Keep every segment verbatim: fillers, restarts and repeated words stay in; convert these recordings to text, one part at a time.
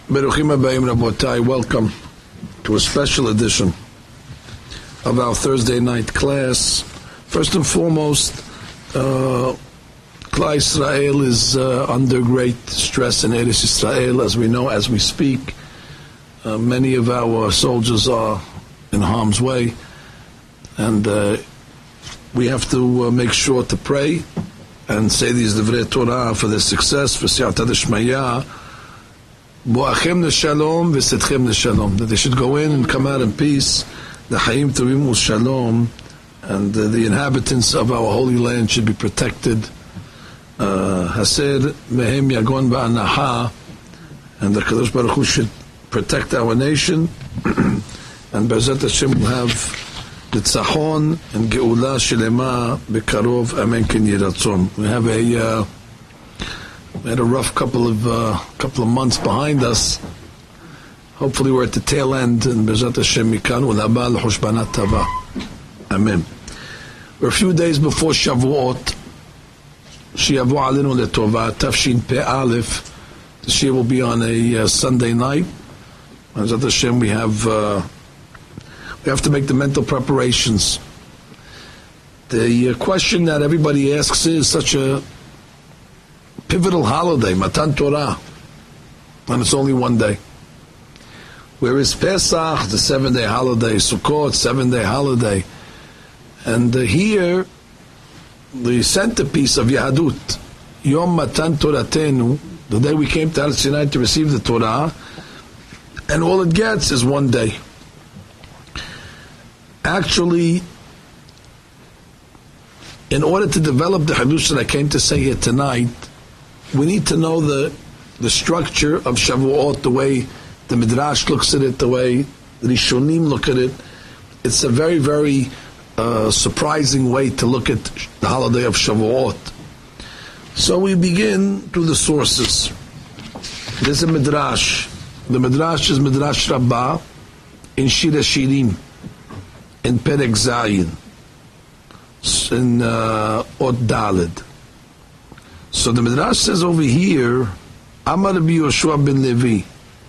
Beruchim Habayim Rabotai, welcome to a special edition of our Thursday night class. First and foremost, uh, Klal Israel is uh, under great stress in Eretz Israel, as we know, as we speak. Uh, many of our soldiers are in harm's way, and uh, we have to uh, make sure to pray and say these Divrei Torah for their success, for Siyata D'Shmaya, Bo'achem L'Shalom, V'Setchem L'Shalom, that they should go in and come out in peace, the Chaim Tovim U'Shalom, and uh, the inhabitants of our holy land should be protected. Haser Mehem Yagon Ba'anaha, and the Kadosh Baruch Hu should protect our nation, and Be'ezrat Hashem will have the Tzachon and Geula Shelema Bekarov, Amen Ken Yiratzon. We have a uh, we had a rough couple of uh, couple of months behind us. Hopefully we're at the tail end, and Be'ezrat Hashem Mikan Ulaba L'Hushbana Tava. Amen. We're a few days before Shavuot. Shiavu Alinu Letova Tafshin Pe Aleph. The Shia will be on a uh, Sunday night. Be'ezrat Hashem, we have uh, we have to make the mental preparations. The uh, question that everybody asks is such a pivotal holiday, Matan Torah, and it's only one day. Where is Pesach, the seven-day holiday, Sukkot, seven-day holiday, and uh, here, the centerpiece of Yahadut, Yom Matan Toratenu, the day we came to Eretz Sinai to receive the Torah, and all it gets is one day. Actually, in order to develop the Hadush that I came to say here tonight, we need to know the the structure of Shavuot, the way the Midrash looks at it, the way the Rishonim look at it. It's a very, very uh, surprising way to look at the holiday of Shavuot. So we begin through the sources. There's a Midrash. The Midrash is Midrash Rabbah in Shir HaShirim, in Perek Zayin, in uh, Od Daled. So the Midrash says over here, Amar Rabbi Yoshua ben Levi,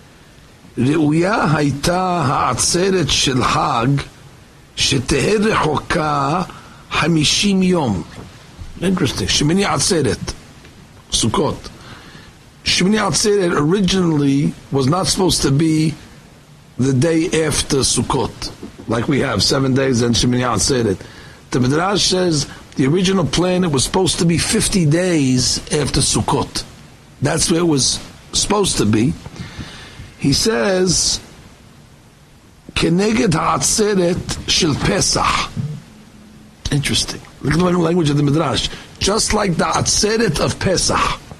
Re'uya hayta ha'atzeret shel Hag, shetehe rechoka hamishim yom. Interesting. Shemini Atzeret, Sukkot. Shemini Atzeret originally was not supposed to be the day after Sukkot, like we have seven days and Shemini Atzeret. The Midrash says the original plan, it was supposed to be fifty days after Sukkot. That's where it was supposed to be. He says, Keneged ha'atzeret shel Pesach. Interesting. Look at the language of the Midrash. Just like the atzeret of Pesach.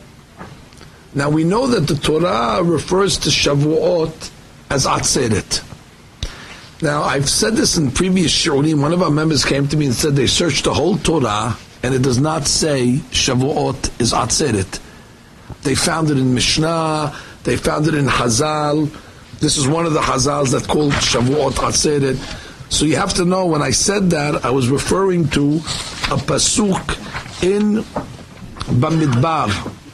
Now we know that the Torah refers to Shavuot as atzeret. Now, I've said this in previous shiurim. One of our members came to me and said they searched the whole Torah and it does not say Shavuot is Atzeret. They found it in Mishnah, they found it in Hazal. This is one of the Hazals that called Shavuot Atzeret. So you have to know, when I said that, I was referring to a pasuk in Bamidbar,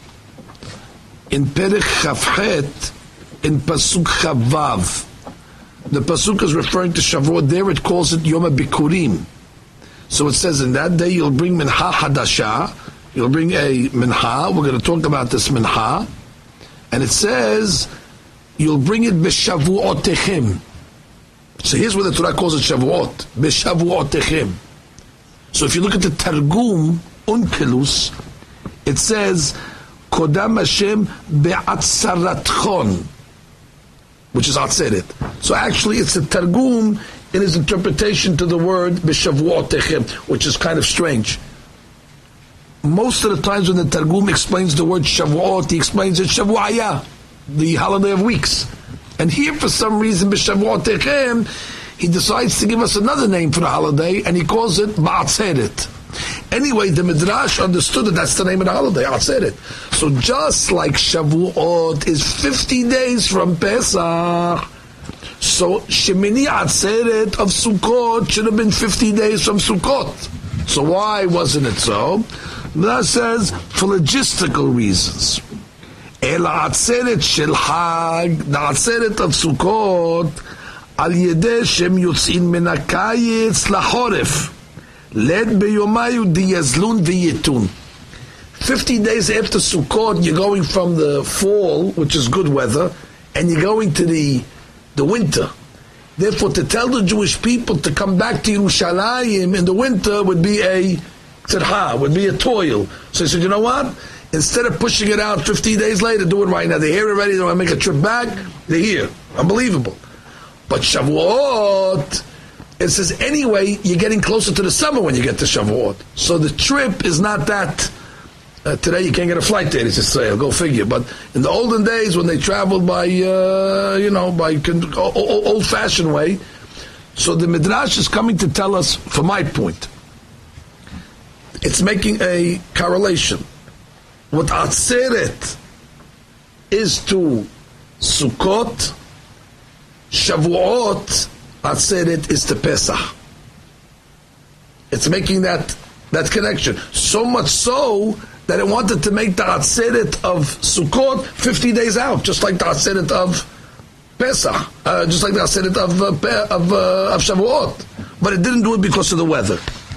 in Perek Chavchet, in pasuk Chavav. The pasuk is referring to Shavuot. There it calls it Yom HaBikurim. So it says, in that day you'll bring mincha hadasha, you'll bring a mincha. We're going to talk about this mincha, and it says you'll bring it b'shavuotechem. So here's where the Torah calls it Shavuot, b'shavuotechem. So if you look at the Targum Unkelus, it says Kodam Hashem be'atzaratchon, which is Atzeret. So actually it's a Targum in his interpretation to the word B'Shavuotechem, which is kind of strange. Most of the times when the Targum explains the word Shavuot, he explains it Shavuaya, the holiday of weeks. And here for some reason B'Shavuotechem, he decides to give us another name for the holiday, and he calls it Ba'atzeret. Anyway, the Midrash understood that that's the name of the holiday, Atzeret. So just like Shavuot is fifty days from Pesach, so Shemini Atzeret of Sukkot should have been fifty days from Sukkot. So why wasn't it so? Midrash says, for logistical reasons. El Atzeret Shel Hag, the Atzeret of Sukkot, Al Yedeh Shem Yotzin Min HaKayetz LaChoref, Led Beyomayu Diyazlun V'Yitun. Fifty days after Sukkot, you're going from the fall, which is good weather, and you're going to the the winter. Therefore, to tell the Jewish people to come back to Yerushalayim in the winter would be a tzedha, would be a toil. So he said, you know what? Instead of pushing it out fifteen days later, do it right now. They're here already, they want to make a trip back, they're here. Unbelievable. But Shavuot, it says anyway, you're getting closer to the summer when you get to Shavuot. So the trip is not that, uh, today you can't get a flight there, it's just say, go figure. But in the olden days when they traveled by, uh, you know, by old-fashioned way, so the Midrash is coming to tell us, from my point, it's making a correlation. What Atzeret is to Sukkot, Shavuot, Atzeret is to Pesach. It's making that that connection. So much so that it wanted to make the Atzeret of Sukkot fifty days out, just like the Atzeret of Pesach, uh, just like the Atzeret of, uh, of, uh, of Shavuot. But it didn't do it because of the weather.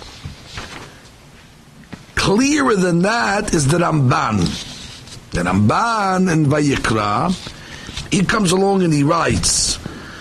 Clearer than that is the Ramban. The Ramban in Vayikra, he comes along and he writes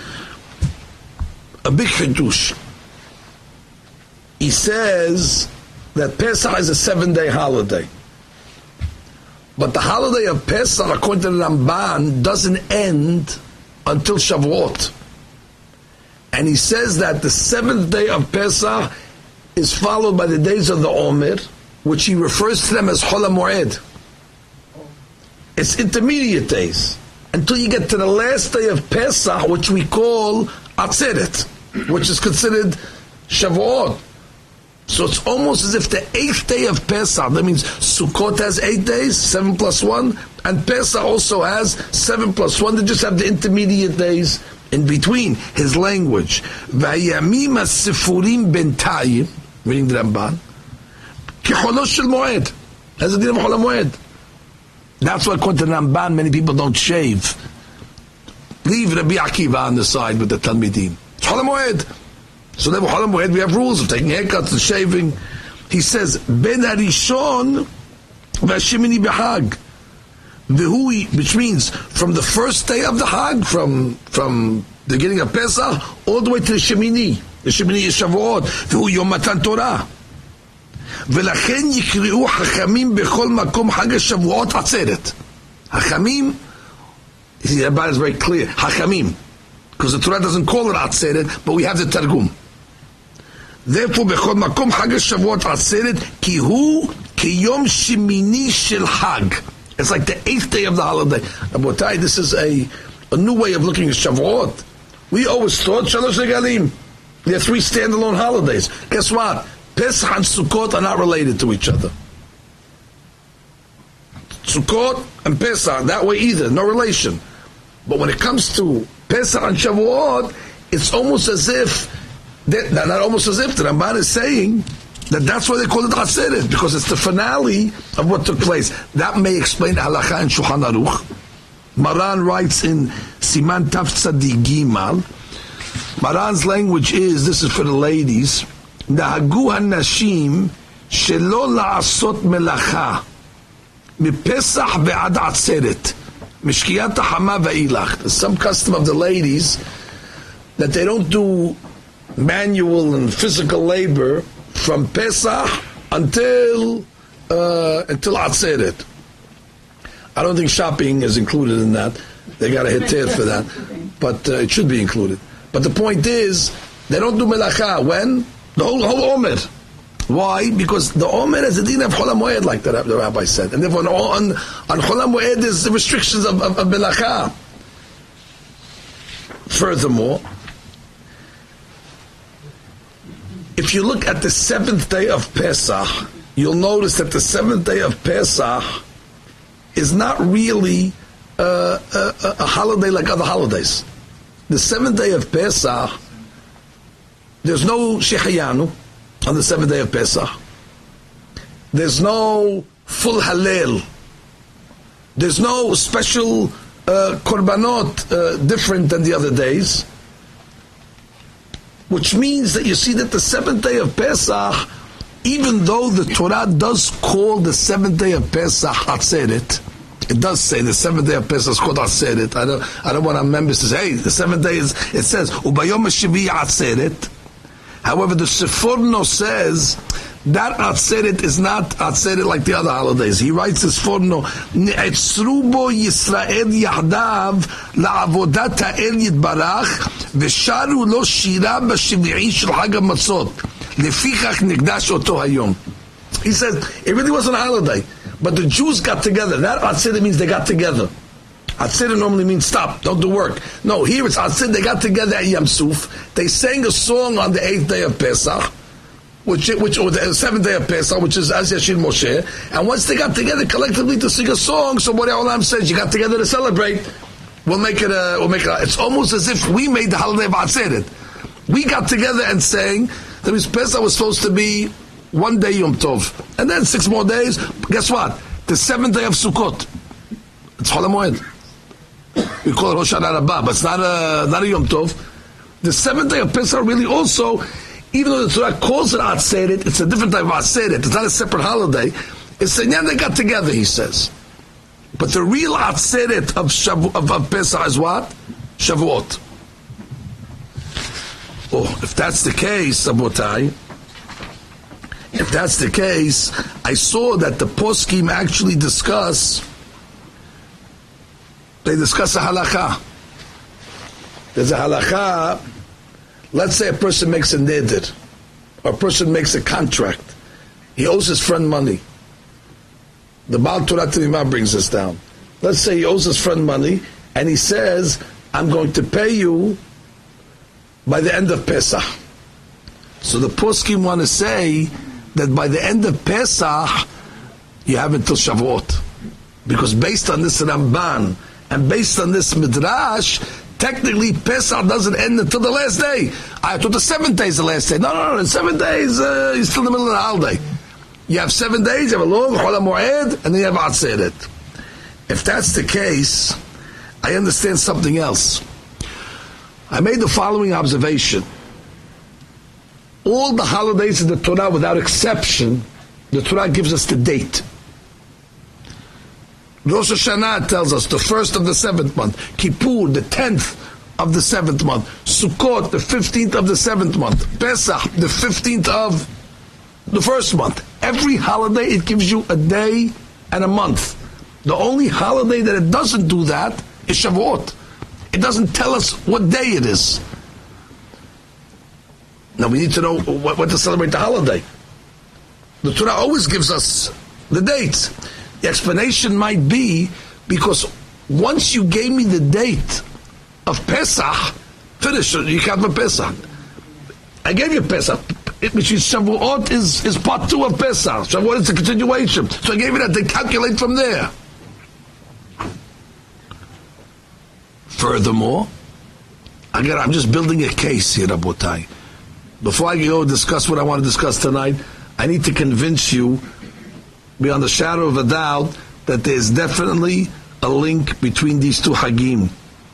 a big chidush. He says that Pesach is a seven-day holiday. But the holiday of Pesach, according to the Ramban, doesn't end until Shavuot. And he says that the seventh day of Pesach is followed by the days of the Omer, which he refers to them as Chol HaMoed. It's intermediate days until you get to the last day of Pesach, which we call Atzeret, which is considered Shavuot. So it's almost as if the eighth day of Pesach, that means Sukkot has eight days, seven plus one, and Pesach also has seven plus one. They just have the intermediate days in between. His language, Vayamim HaSifurim Bentayim, reading the Ramban, Kecholo Shel Moed, has a din of Chol HaMoed. That's why, according to the Ramban, many people don't shave. Leave Rabbi Akiva on the side with the Talmidim. It's Chol HaMoed. So therefore, Chol HaMoed, we have rules of taking haircuts and shaving. He says, Ben Harishon v'Hashemini b'Hag. V'hui, which means from the first day of the Hag, from from the beginning of Pesach, all the way to the Shemini. The Shemini is Shavuot. V'hu Yom Matan Torah. ולכן יקראו חכמים בכל מקום חג השבועות עצרת. חכמים, the Ramban is very clear, חכמים, because the Torah doesn't call it עצרת, but we have the Targum. Therefore, בכל מקום חג השבועות עצרת, כי הוא כיום שמיני של חג. It's like the eighth day of the holiday. Rabotai, this is a, a new way of looking at Shavuot. We always thought Shalosh Regalim. There are three standalone holidays. Guess what? Pesach and Sukkot are not related to each other. Sukkot and Pesach, that way either, no relation. But when it comes to Pesach and Shavuot, it's almost as if, not almost as if, the Ramban is saying that that's why they call it Atzeret, because it's the finale of what took place. That may explain Halacha and Shulchan Aruch. Maran writes in Siman Taf Tzadik Gimal, Maran's language is, this is for the ladies, נהגו הנשים שלא לעשות מלאכה מפסח ועד עצרת משקיעת החמה ואילך. Some custom of the ladies that they don't do manual and physical labor from Pesach until uh, until Atzeret. I don't think shopping is included in that. They got a hitter for that, but uh, it should be included. But the point is, they don't do melacha when? The whole, whole Omer. Why? Because the Omer is a din of Chol HaMoed, like the, the rabbi said. And therefore on, on Chol HaMoed there's the restrictions of, of, of Melacha. Furthermore, if you look at the seventh day of Pesach, you'll notice that the seventh day of Pesach is not really uh, a, a holiday like other holidays. The seventh day of Pesach, there's no Shehayanu on the seventh day of Pesach. There's no full Hallel. There's no special uh, korbanot uh, different than the other days, which means that you see that the seventh day of Pesach, even though the Torah does call the seventh day of Pesach Atzeret, it does say the seventh day of Pesach is called Atzeret. I don't, I don't want our members to say, hey, the seventh day is, it says, Ubayom HaShevi Atzeret. However, the Seforno says, that Atzeret is not Atzeret like the other holidays. He writes his Seforno, Ne'etzru bo Yisrael yahdav la'avodat ha'el yitbarach v'sharu lo shira b'shiv'i shel Chag HaMatzot lefichach nikdash oto hayom. He says, it really wasn't a holiday, but the Jews got together. That Atzeret means they got together. Atzeret normally means stop, don't do work. No, here it's Atzeret, they got together at Yam Suf. They sang a song on the eighth day of Pesach, which, which or the seventh day of Pesach, which is Az Yashir Moshe. And once they got together collectively to sing a song, so what Olam says, you got together to celebrate, we'll make it a, we'll make it a, it's almost as if we made the holiday of Atzeret. We got together and sang, that means Pesach was supposed to be one day Yom Tov. And then six more days, guess what? The seventh day of Sukkot. It's Chol HaMoed. We call it Rosh Hashanah Rabbah, but it's not a, not a Yom Tov. The seventh day of Pesach really also, even though the Torah calls it Atzeret, it's a different type of Atzeret. It's not a separate holiday. It's saying, yeah, they got together, he says. But the real Atzeret of, Shavu, of, of Pesach is what? Shavuot. Oh, if that's the case, Sabotai, if that's the case, I saw that the poskim actually discuss, they discuss a halakha. There's a halakha. Let's say a person makes a neder, or a person makes a contract. He owes his friend money. The Baal Torah Temimah brings this down. Let's say he owes his friend money, and he says, I'm going to pay you by the end of Pesach. So the poskim want to say that by the end of Pesach, you have until Shavuot. Because based on this Ramban, and based on this Midrash, technically Pesach doesn't end until the last day. I thought the seventh day is the last day. No, no, no, the seven days, uh, you're still in the middle of the holiday. You have seven days, you have a long Chol HaMoed, and then you have Atzeret. If that's the case, I understand something else. I made the following observation. All the holidays in the Torah, without exception, the Torah gives us the date. Rosh Hashanah tells us the first of the seventh month. Kippur, the tenth of the seventh month. Sukkot, the fifteenth of the seventh month. Pesach, the fifteenth of the first month. Every holiday, it gives you a day and a month. The only holiday that it doesn't do that is Shavuot. It doesn't tell us what day it is. Now we need to know what, what to celebrate the holiday. The Torah always gives us the dates. The explanation might be because once you gave me the date of Pesach, finish, you can't have Pesach. I gave you Pesach, which is Shavuot is, is part two of Pesach. Shavuot is a continuation. So I gave you that, they calculate from there. Furthermore, again, I'm just building a case here, Rabotai. Before I go discuss what I want to discuss tonight, I need to convince you, beyond the shadow of a doubt, that there's definitely a link between these two Hagim.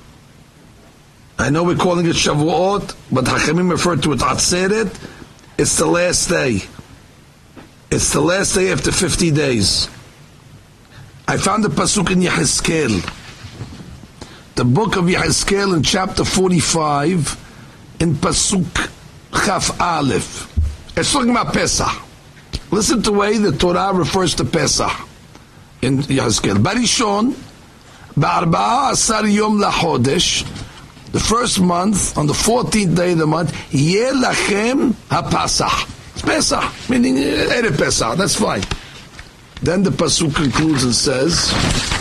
I know we're calling it Shavuot, but Hakamim refer to it Atzeret. It's the last day. It's the last day after fifty days. I found a pasuk in Yehezkel, the book of Yehezkel, in chapter forty-five, in pasuk Chaf Aleph. It's talking about Pesach. Listen to the way the Torah refers to Pesach in Yehezkel. Barishon, Ba'arba'a asar yom lachodesh, the first month, on the fourteenth day of the month, Yeh lachem ha-Pasach. It's Pesach, meaning Erev Pesach, that's fine. Then the pasuk concludes and says,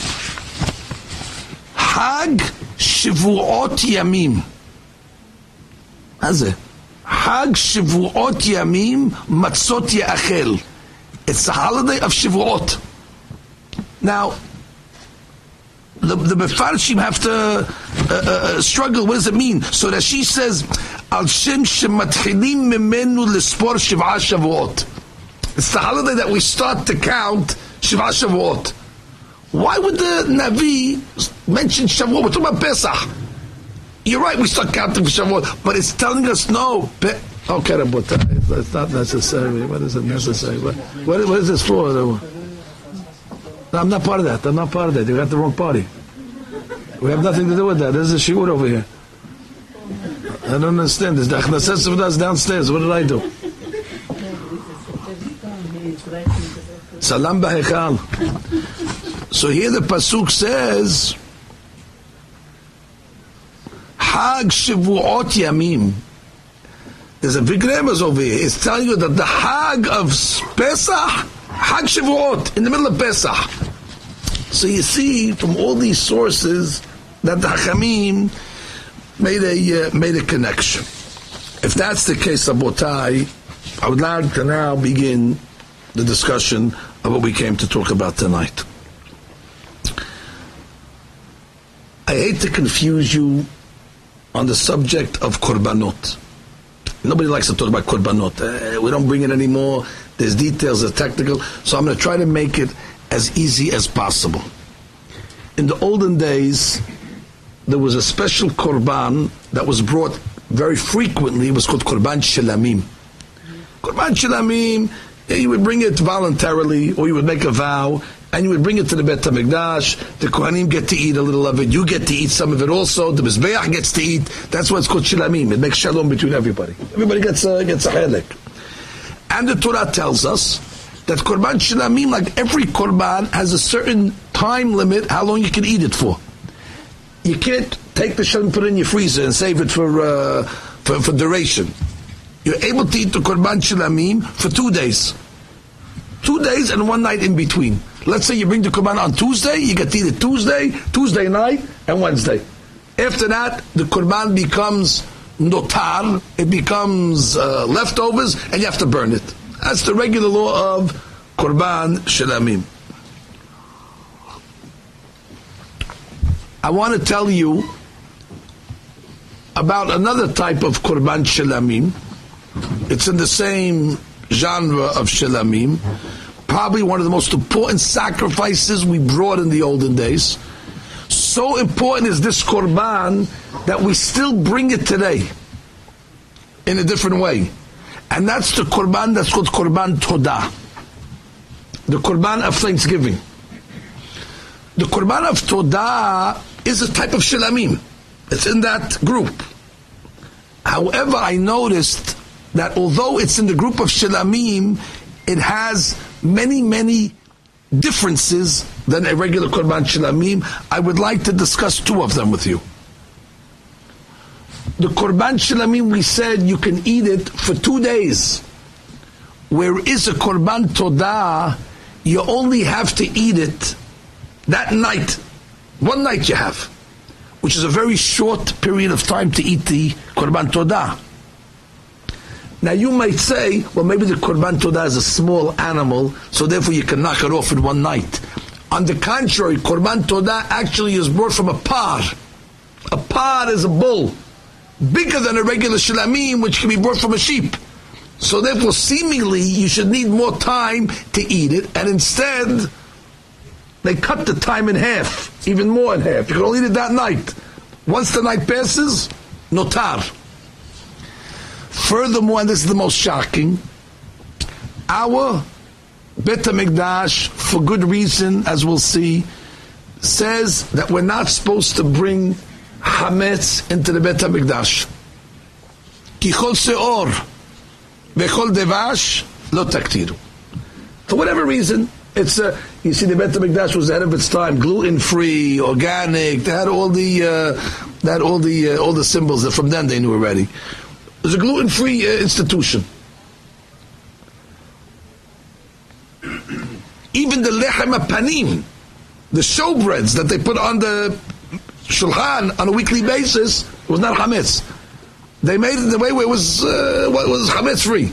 Hag Shavuot Yamim. How's it? Hag Shavuot Yamim Matzot Ya'achel. It's the holiday of Shavuot. Now, the, the Mefarshim have to uh, uh, struggle. What does it mean? So that she says, Al Shem Shematchilim Mimenu L'Spor Shiv'a Shavuot. It's the holiday that we start to count Shiv'a Shavuot. Why would the Navi mention Shavuot? We're talking about Pesach. You're right, we start counting for Shavuot, but it's telling us no. Pe- okay, Rabotai, it's not necessary. What is it necessary? What, what, what is this for? No, I'm not part of that. I'm not part of that. You got the wrong party. We have nothing to do with that. There's a shiur over here. I don't understand this. The Achnasas of us downstairs. What did I do? Salam b'hechal. So here the pasuk says, Hag Shavuot Yamim. There's a big remez over here. It's telling you that the Hag of Pesach, Hag Shavuot, in the middle of Pesach. So you see from all these sources that the Hachamim made a uh, made a connection. If that's the case, Rabotai, I would like to now begin the discussion of what we came to talk about tonight. I hate to confuse you on the subject of korbanot. Nobody likes to talk about korbanot. Uh, we don't bring it anymore. There's details, there's technical. So I'm going to try to make it as easy as possible. In the olden days, there was a special korban that was brought very frequently. It was called korban shilamim. Korban shilamim, you would bring it voluntarily, or you would make a vow, and you would bring it to the Beit HaMikdash. The Kohanim get to eat a little of it. You get to eat some of it also. The Mizbeach gets to eat. That's why it's called shilamim. It makes shalom between everybody. Everybody gets a, gets a halek. And the Torah tells us that korban shilamim, like every korban, has a certain time limit how long you can eat it for. You can't take the shilamim, put it in your freezer, and save it for uh, for, for duration. You're able to eat the korban shilamim for two days. Two days and one night in between. Let's say you bring the korban on Tuesday, you get to eat it Tuesday, Tuesday night, and Wednesday. After that, the korban becomes notar, it becomes uh, leftovers, and you have to burn it. That's the regular law of korban shilamim. I want to tell you about another type of korban shilamim. It's in the same genre of shilamim. Probably one of the most important sacrifices we brought in the olden days. So important is this korban that we still bring it today in a different way. And that's the korban that's called korban todah. The korban of thanksgiving. The korban of todah is a type of shilamim. It's in that group. However, I noticed that although it's in the group of shilamim, it has many, many differences than a regular korban shilamim. I would like to discuss two of them with you. The korban shilamim, we said you can eat it for two days. Where is a korban todah, you only have to eat it that night. One night you have, which is a very short period of time to eat the korban todah. Now you might say, well, maybe the korban todah is a small animal, so therefore you can knock it off in one night. On the contrary, korban todah actually is brought from a par. A par is a bull, bigger than a regular shilamim, which can be brought from a sheep. So therefore, seemingly, you should need more time to eat it, and instead, they cut the time in half, even more in half. You can only eat it that night. Once the night passes, notar. Furthermore, and this is the most shocking, our Beit HaMikdash, for good reason, as we'll see, says that we're not supposed to bring hametz into the Beit HaMikdash. Ki chol seor vechol devash lo taktiru. For whatever reason, it's uh, you see, the Beit HaMikdash was ahead of its time, gluten-free, organic. They had all the uh, they had all the uh, all the symbols that from then they knew already. It was a gluten-free uh, institution. Even the lechem panim, the showbreads that they put on the shulchan on a weekly basis, was not chametz. They made it the way where it was uh, was chametz free.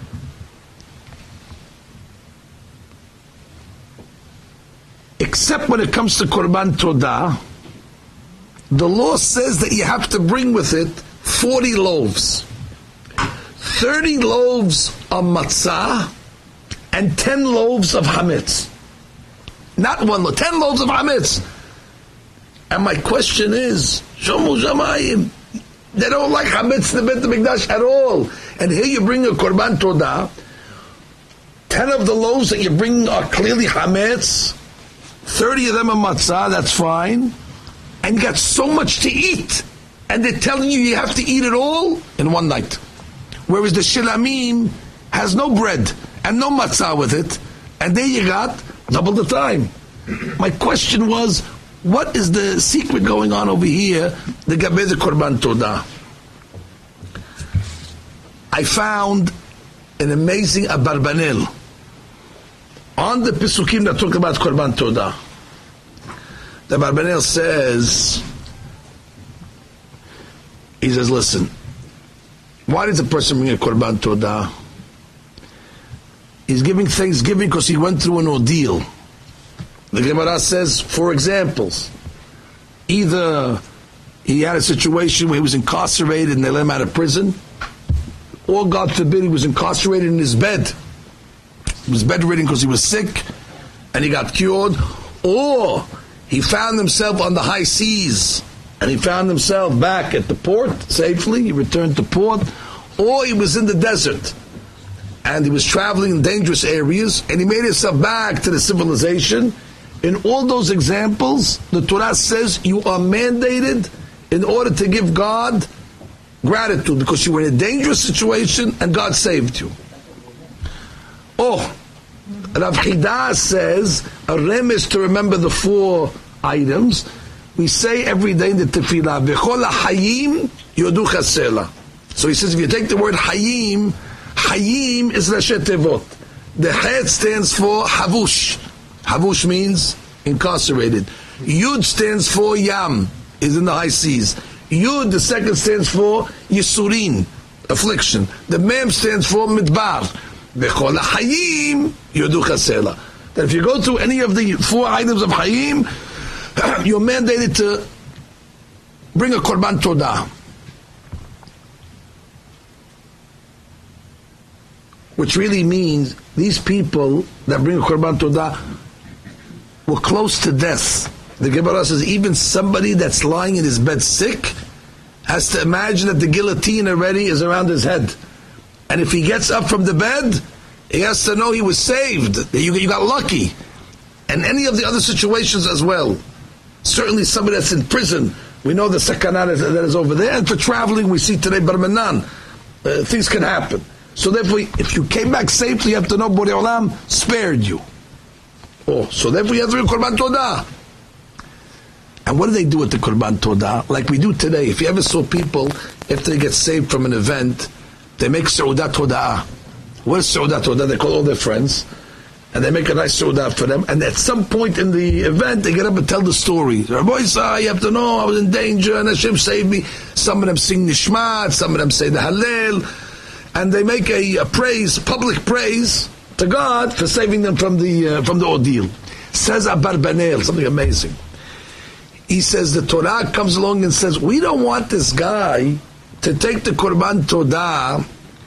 Except when it comes to korban todah, the law says that you have to bring with it forty loaves, thirty loaves of matzah, and ten loaves of hametz. not one loaf, ten loaves of hametz. And my question is, Shomu Shamayim, they don't like hametz in the Beit HaMikdash at all. And here you bring a korban todah. Ten of the loaves that you're bringing are clearly hametz. Thirty of them are matzah. That's fine. And you got so much to eat, and they're telling you you have to eat it all in one night. Whereas the shilamim has no bread and no matzah with it, and there you got double the time. My question was, what is the secret going on over here? The Gabez Korban Todah. I found an amazing Abarbanel on the Pesukim that talk about Korban Todah. The Abarbanel says, he says, listen, why does a person bring a Korban Todah? He's giving thanksgiving because he went through an ordeal. The Gemara says, for examples, either he had a situation where he was incarcerated and they let him out of prison, or God forbid he was incarcerated in his bed. He was bedridden because he was sick and he got cured, or he found himself on the high seas and he found himself back at the port safely, he returned to port, or he was in the desert and he was traveling in dangerous areas and he made himself back to the civilization. In all those examples, the Torah says you are mandated in order to give God gratitude because you were in a dangerous situation and God saved you. Oh, Rav Chida says a rem is to remember the four items. We say every day in the tefillah, V'chol ha'hayim yodu chasela. So he says if you take the word hayim, hayim is Rashi Tevot. The het stands for havush. Havush means incarcerated. Yud stands for yam, is in the high seas. Yud, the second, stands for yisurin, affliction. The mem stands for midbar. V'chol ha'hayim yodu chasela. That if you go through any of the four items of hayim, you're mandated to bring a korban todah. Which really means these people that bring a korban todah were close to death. The Gemara says even somebody that's lying in his bed sick has to imagine that the guillotine already is around his head. And if he gets up from the bed, he has to know he was saved, that you, you got lucky. And any of the other situations as well. Certainly somebody that's in prison, we know the sakana that is over there. And for traveling, we see today Barmanan. Uh, things can happen. So therefore, if you came back safely, you have to know Borei Olam spared you. Oh, so therefore you have to bring Korban Todah. And what do they do with the Korban Todah? Like we do today. If you ever saw people, after they get saved from an event, they make Seudat Todah. What is Seudat Todah? They call all their friends, and they make a nice Seudat for them. And at some point in the event, they get up and tell the story. Rabbi Isa, you have to know, I was in danger, and Hashem saved me. Some of them sing Nishmat, some of them say the Hallel, and they make a, a praise, public praise, to God for saving them from the uh, from the ordeal. Says Abarbanel, something amazing. He says the Torah comes along and says, we don't want this guy to take the Korban Todah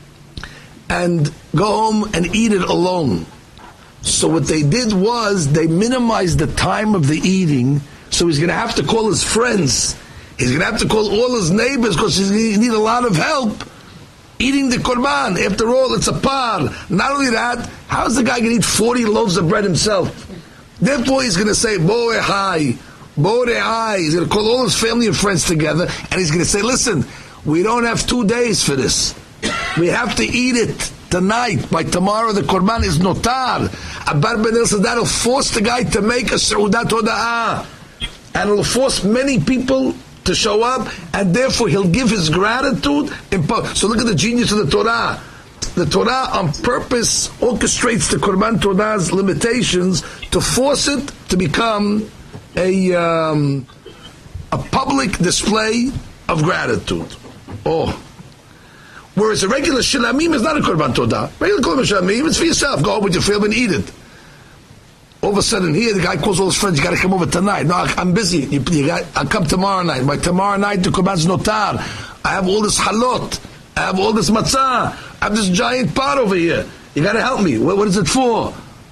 and go home and eat it alone. So what they did was they minimized the time of the eating, so he's going to have to call his friends. He's going to have to call all his neighbors because he's going to need a lot of help eating the Korban. After all, it's a par. Not only that, how is the guy going to eat forty loaves of bread himself? Therefore, he's going to say, Borei Hai, Borei Hai. He's going to call all his family and friends together, and he's going to say, listen, we don't have two days for this. We have to eat it tonight. By tomorrow, the Korban is notar. Abarbanel says that'll force the guy to make a Seudat Hoda'ah. And it'll force many people to show up, and therefore he'll give his gratitude. In po- so look at the genius of the Torah. The Torah on purpose orchestrates the Korban Todah's limitations to force it to become a um, a public display of gratitude. Oh. Whereas a regular shilamim is not a Korban Todah. Regular Korban shilamim, it's for yourself. Go home with your family and eat it. All of a sudden here, the guy calls all his friends, you got to come over tonight. No, I'm busy. You, you got, I'll come tomorrow night. By tomorrow night, the Korban's notar. I have all this halot. I have all this matzah. I have this giant pot over here. You got to help me. What, what is it for?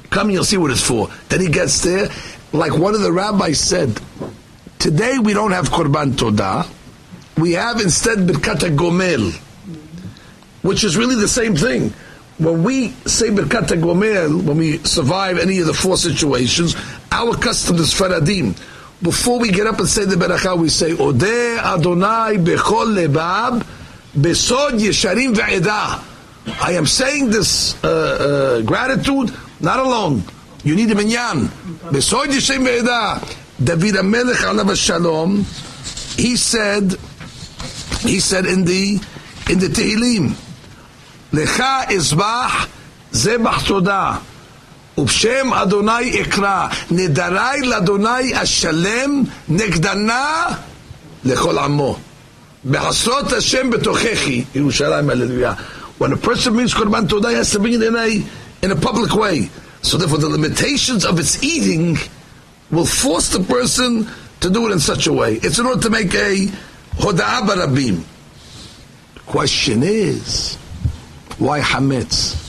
Come, you'll see what it's for. Then he gets there, like one of the rabbis said, today we don't have Korban Todah. We have instead Birkat HaGomel, which is really the same thing. When we say Birkat HaGomel, when we survive any of the four situations, our custom is Faradim. Before we get up and say the Barakah, we say, Odeh Adonai Bechol Lebab Besod Yesharim Ve'edah. I am saying this uh, uh, gratitude, not alone. You need a minyan. Besod Yesharim Ve'edah. David HaMelech Alav Shalom, he said, he said in the in the Tehillim, Lecha Izbach Zebach Todah. Ubshem Adonai Ikra Nedarai Ladonai Ashalem Negdana Lechol Amo Behasrot Hashem Betochechi Yerushalayim Hallelujah. When a person brings Korban Todah, he has to bring it in a in a public way. So therefore the limitations of its eating will force the person to do it in such a way. It's in order to make a Hoda'ah Barabim. The question is, why Hametz?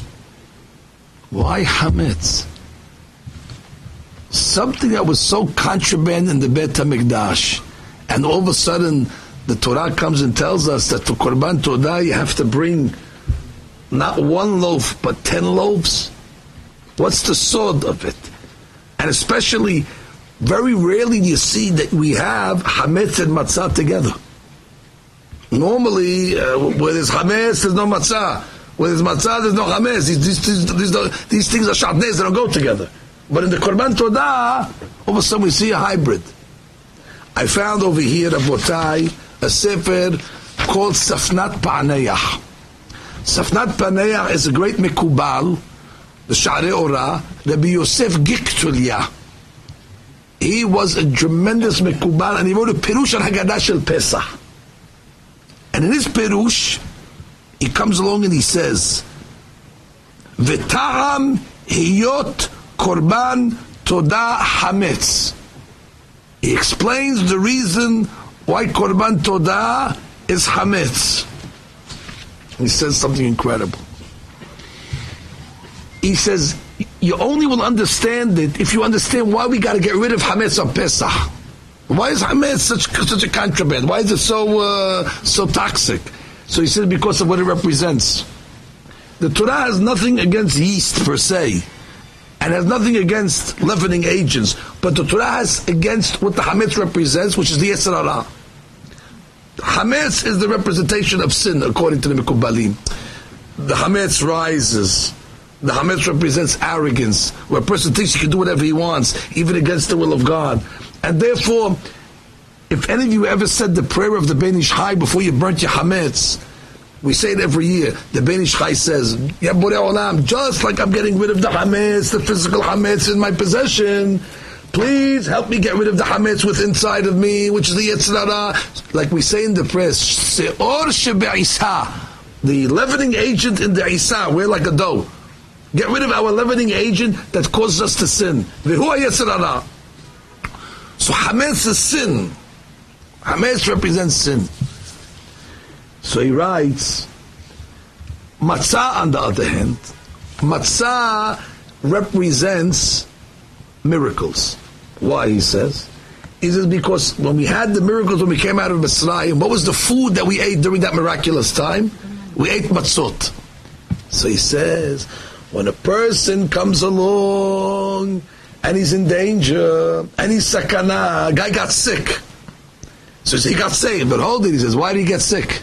Why Hametz? Something that was so contraband in the Beit HaMikdash, and all of a sudden the Torah comes and tells us that for Korban Todah you have to bring not one loaf but ten loaves. What's the sod of it? And especially, very rarely do you see that we have Hametz and Matzah together. Normally, uh, where there's Hametz, there's no Matzah. Where there's matzah, there's no chametz. These, these, these, these, these things are shatnez, they don't go together. But in the Korban Todah, all of a sudden we see a hybrid. I found over here, Rabotai, a sefer called Safnat Pa'aneyach. Safnat Pa'aneyach is a great Mekubal, the Sha'arei Orah, Rabbi Yosef Giktulia. He was a tremendous Mekubal, and he wrote a Perush on Haggadah Shel Pesach. And in his Perush, he comes along and he says, V'ta'am hiyot korban todah hametz. He explains the reason why korban todah is hametz. He says something incredible. He says, you only will understand it if you understand why we got to get rid of hametz on Pesach. Why is hametz such, such a contraband? Why is it so uh, so toxic? So he said because of what it represents. The Torah has nothing against yeast per se, and has nothing against leavening agents, but the Torah has against what the Hametz represents, which is the Yetzer Hara. Hametz is the representation of sin, according to the Mekubalim. The Hametz rises. The Hametz represents arrogance, where a person thinks he can do whatever he wants, even against the will of God. And therefore, if any of you ever said the prayer of the Ben Ish Chai before you burnt your Hametz, we say it every year. The Ben Ish Chai says, Ya Borei Olam, just like I'm getting rid of the Hametz, the physical Hametz in my possession, please help me get rid of the Hametz within inside of me, which is the Yetzer Hara. Like we say in the prayer, Se'or shebe'isa, the leavening agent in the Isa, we're like a dough. Get rid of our leavening agent that causes us to sin. V'hu Yetzer Hara. So Hametz is sin. Hametz represents sin. So he writes, Matzah, on the other hand, Matzah represents miracles. Why, he says? He says because when we had the miracles, when we came out of Mitzrayim, what was the food that we ate during that miraculous time? We ate matzot. So he says, when a person comes along and he's in danger, and he's sakana, a guy got sick. So he got saved, but hold it, he says, why did he get sick?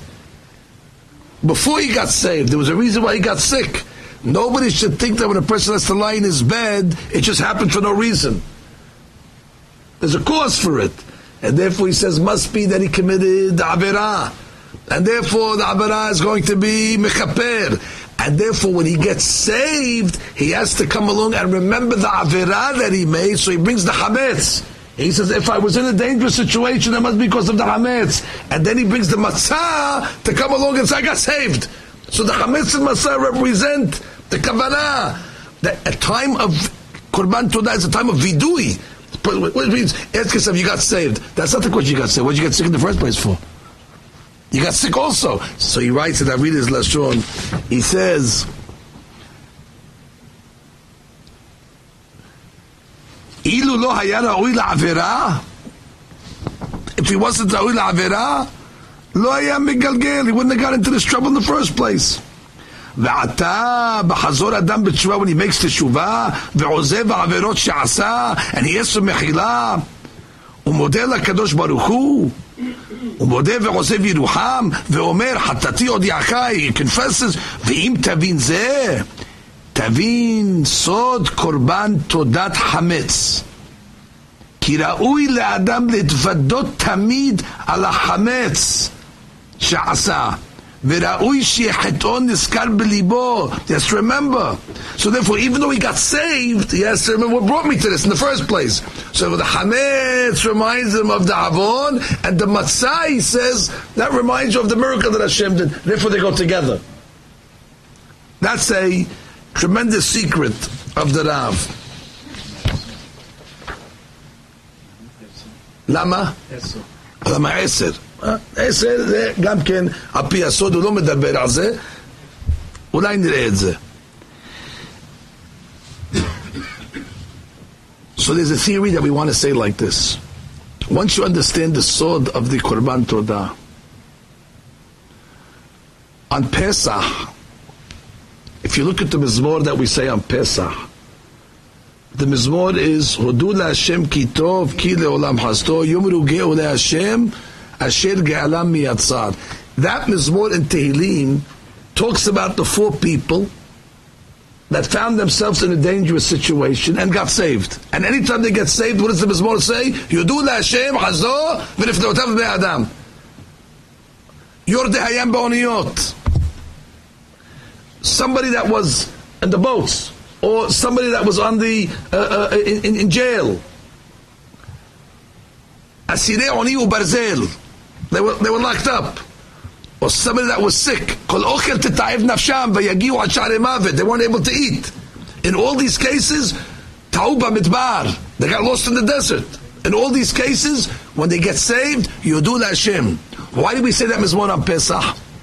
Before he got saved, there was a reason why he got sick. Nobody should think that when a person has to lie in his bed, it just happened for no reason. There's a cause for it. And therefore he says, must be that he committed the Averah. And therefore the Averah is going to be mechaper. And therefore when he gets saved, he has to come along and remember the Averah that he made, so he brings the Hametz. He says, if I was in a dangerous situation, that must be because of the Hametz. And then he brings the Matzah to come along and say, I got saved. So the Hametz and Matzah represent the Kavanah. That a time of Korban Todah is a time of Vidui. What it means, ask yourself, you got saved. That's not the question you got saved. What did you get sick in the first place for? You got sick also. So he writes it, I read his Lashon. He says, Ilu lo haya ra'ui la'avera. If he wasn't ra'ui la'avera, lo haya megalgel. He wouldn't have got into this trouble in the first place. ועתה בחזור אדם בתשובה, when he makes תשובה ועוזב העבירות שעשה, and he asks for מחילה, הוא מודה לקדוש ברוך הוא, הוא מודה ועוזב ירוחם, ואומר חטאתי הודיעך, he confesses, ואם תבין זה, תבין סוד קורבן תודת חמץ, כי ראוי לאדם להתוודות תמיד על החמץ שעשה, וראוי שחטאו נזכר בליבו. Yes, remember. So therefore, even though he got saved, he has to remember what brought me to this in the first place. So the chametz reminds him of the avon, and the matzah, he says, that reminds you of the miracle that Hashem did. Therefore, they go together. That's a tremendous secret of the Rav. Lama? למה עשר? עשר זה גם כן, על פי הסוד הוא לא מדבר על זה, אולי נראה את זה. So there's a theory that we want to say like this. Once you understand the sod of the Korban Todah, on Pesach, if you look at the Mizmor that we say on Pesach, the Mizmor is Hodu LaHashem ki tov ki leolam hasto yomru ge'u LaHashem asher ge'alam miyatzar. That Mizmor in Tehillim talks about the four people that found themselves in a dangerous situation and got saved. And anytime they get saved, what does the Mizmor say? Hodu LaHashem hasto v'nifnotav be'adam Yordei hayam ba'oniyot. Somebody that was in the boats, or somebody that was on the uh, uh, in, in jail. Asirei oni ubarzel, they were they were locked up. Or somebody that was sick. Kol ochel tetaev nafsham vayagiu ad sha'arei mavet. They weren't able to eat. In all these cases, ta'u b'midbar. They got lost in the desert. In all these cases, when they get saved, Yodu LaHashem. Why did we say that Mizmor on Pesach?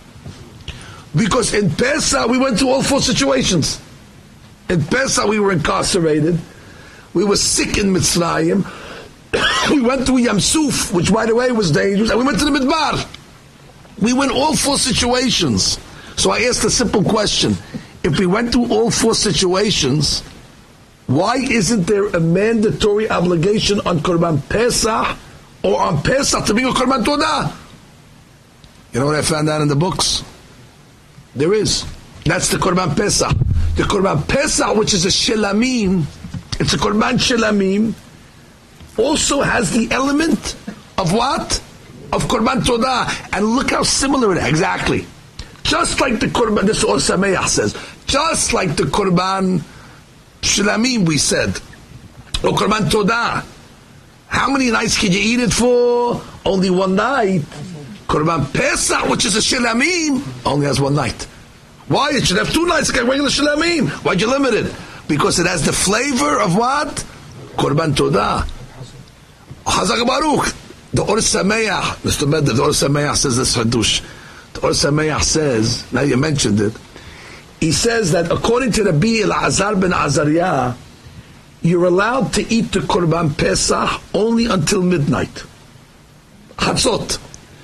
Because in Pesach we went through all four situations. In Pesach we were incarcerated, we were sick in Mitzrayim, we went through Yam Suf, which by the way was dangerous, and we went to the Midbar. We went all four situations. So I asked a simple question: if we went through all four situations, why isn't there a mandatory obligation on Korban Pesach or on Pesach to bring a Korban Todah? You know what I found out in the books? There is. That's the Korban Pesach. The Korban Pesach, which is a Shelamim, it's a Korban Shelamim, also has the element of what? Of Korban Todah. And look how similar it is. Exactly. Just like the Korban, this Or Sameach says, just like the Korban Shelamim we said, or Korban Todah. How many nights can you eat it for? Only one night. Korban Pesach, which is a Shelamim, only has one night. Why? It should have two nights like regular Shelamim. Why'd you limit it? Because it has the flavor of what? Korban Todah. Chazak Baruch. The Or Sameach, Mister Medder, the Or Sameach says this Hadush. The Or Sameach says, now you mentioned it, he says that according to Rabbi Elazar ben Azariah, you're allowed to eat the Korban Pesach only until midnight. Chatzot.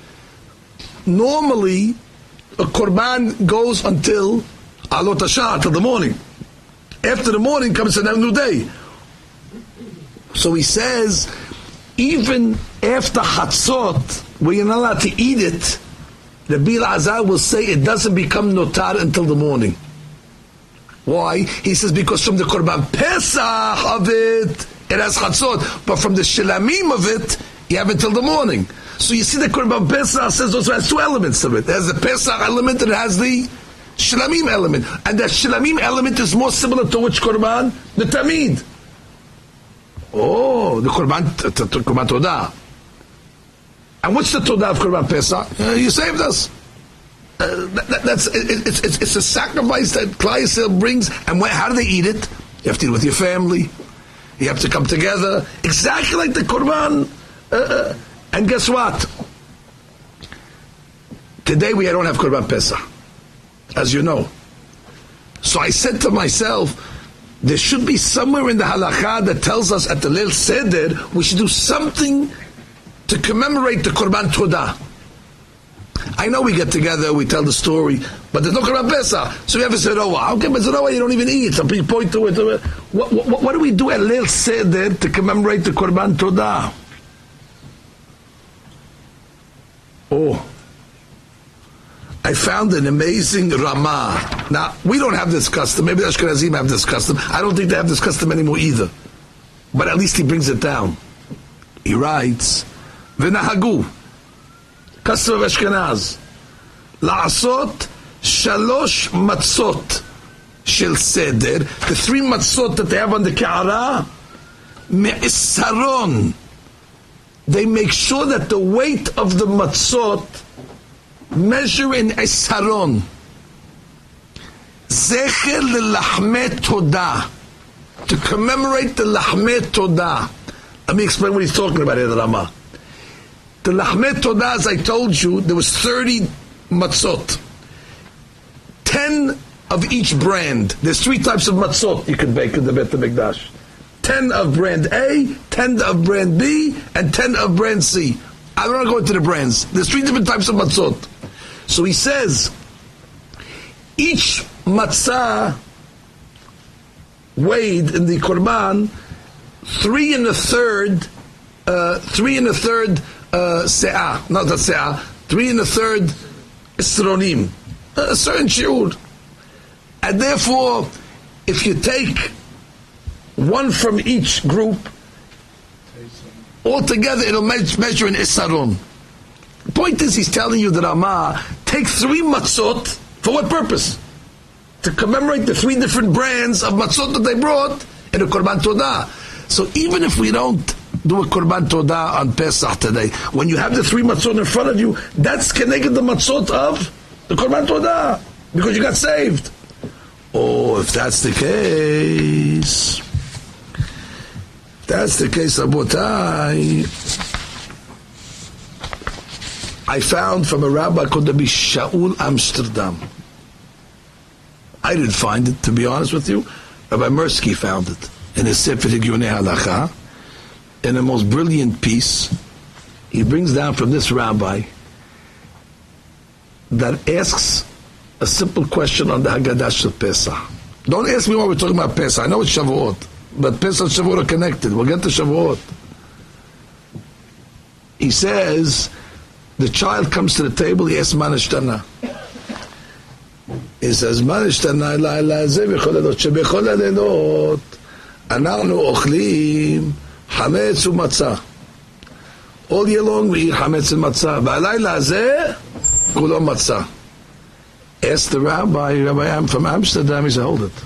Normally, a Korban goes until Alot Hashar, until the morning. After the morning comes a new day. So he says, even after Chatzot, where you're not allowed to eat it, Rabbi Elazar will say it doesn't become notar until the morning. Why? He says because from the Korban Pesach of it, it has Chatzot, but from the Shelamim of it, you have until the morning. So you see the Korban Pesach says also has two elements of it. It has the Pesach element and it has the Shlamim element. And the Shlamim element is more similar to which Korban? The Tamid. Oh, the Korban, Korban Todah. And what's the Todah of Korban Pesach? Uh, you saved us. Uh, that, that's it, it's, it's it's a sacrifice that Klal Yisrael brings. And when, how do they eat it? You have to eat it with your family. You have to come together. Exactly like the Korban. Uh, uh, And guess what? Today we don't have Korban Pesach, as you know. So I said to myself, there should be somewhere in the halakha that tells us at the Leil Seder we should do something to commemorate the Korban Todah. I know we get together, we tell the story, but there's no Korban Pesach, so we have a Zeroah. Okay, but Zeroah you don't even eat. Some people point to it. What, what, what do we do at Leil Seder to commemorate the Korban Todah? Oh, I found an amazing Ramah. Now, we don't have this custom. Maybe the Ashkenazim have this custom. I don't think they have this custom anymore either. But at least he brings it down. He writes, V'nahagu, custom of Ashkenaz, La'asot shalosh matzot shel seder, the three matzot that they have on the Ka'ara, me'issaron. They make sure that the weight of the matzot measure in isaron. Zecher lelachmei todah, to commemorate the lachmei todah. Let me explain what he's talking about here, the Rama. The lachmei todah, as I told you, there was thirty matzot, ten of each brand. There's three types of matzot you can bake in the Beit HaMikdash. ten of brand A, ten of brand B, and ten of brand C. I don't want to go into the brands. There's three different types of matzot. So he says, each matzah weighed in the korban three and a third, uh, three and a third uh, se'ah, not that se'ah, three and a third esronim, a certain shiur. And therefore, if you take one from each group, altogether it'll measure in isaron. The point is, he's telling you that Ramah, take three matzot, for what purpose? To commemorate the three different brands of matzot that they brought in the Korban Todah. So even if we don't do a Korban Todah on Pesach today, when you have the three matzot in front of you, that's connected the matzot of the Korban Todah, because you got saved. Oh, if that's the case, if that's the case, Abotai, I found from a rabbi called Rabbi Shaul Amsterdam. I didn't find it, to be honest with you. Rabbi Mirsky found it in his Sefer Higyonei Halacha, in a most brilliant piece. He brings down from this rabbi that asks a simple question on the Haggadah of Pesach. Don't ask me why we're talking about Pesach. I know it's Shavuot, but Pesach and Shavuot are connected. We'll get to Shavuot. He says, the child comes to the table, he asks, "Man ishtana?" He says, "Man ishtana laila ze b'chol halelot, shebechol halelot anachnu ochlim hametz u'matzah. All year long we eat hametz and matzah. V'halayla ze kulo matzah." Asked the rabbi, Rabbi, I'm from Amsterdam. He said, "Hold it.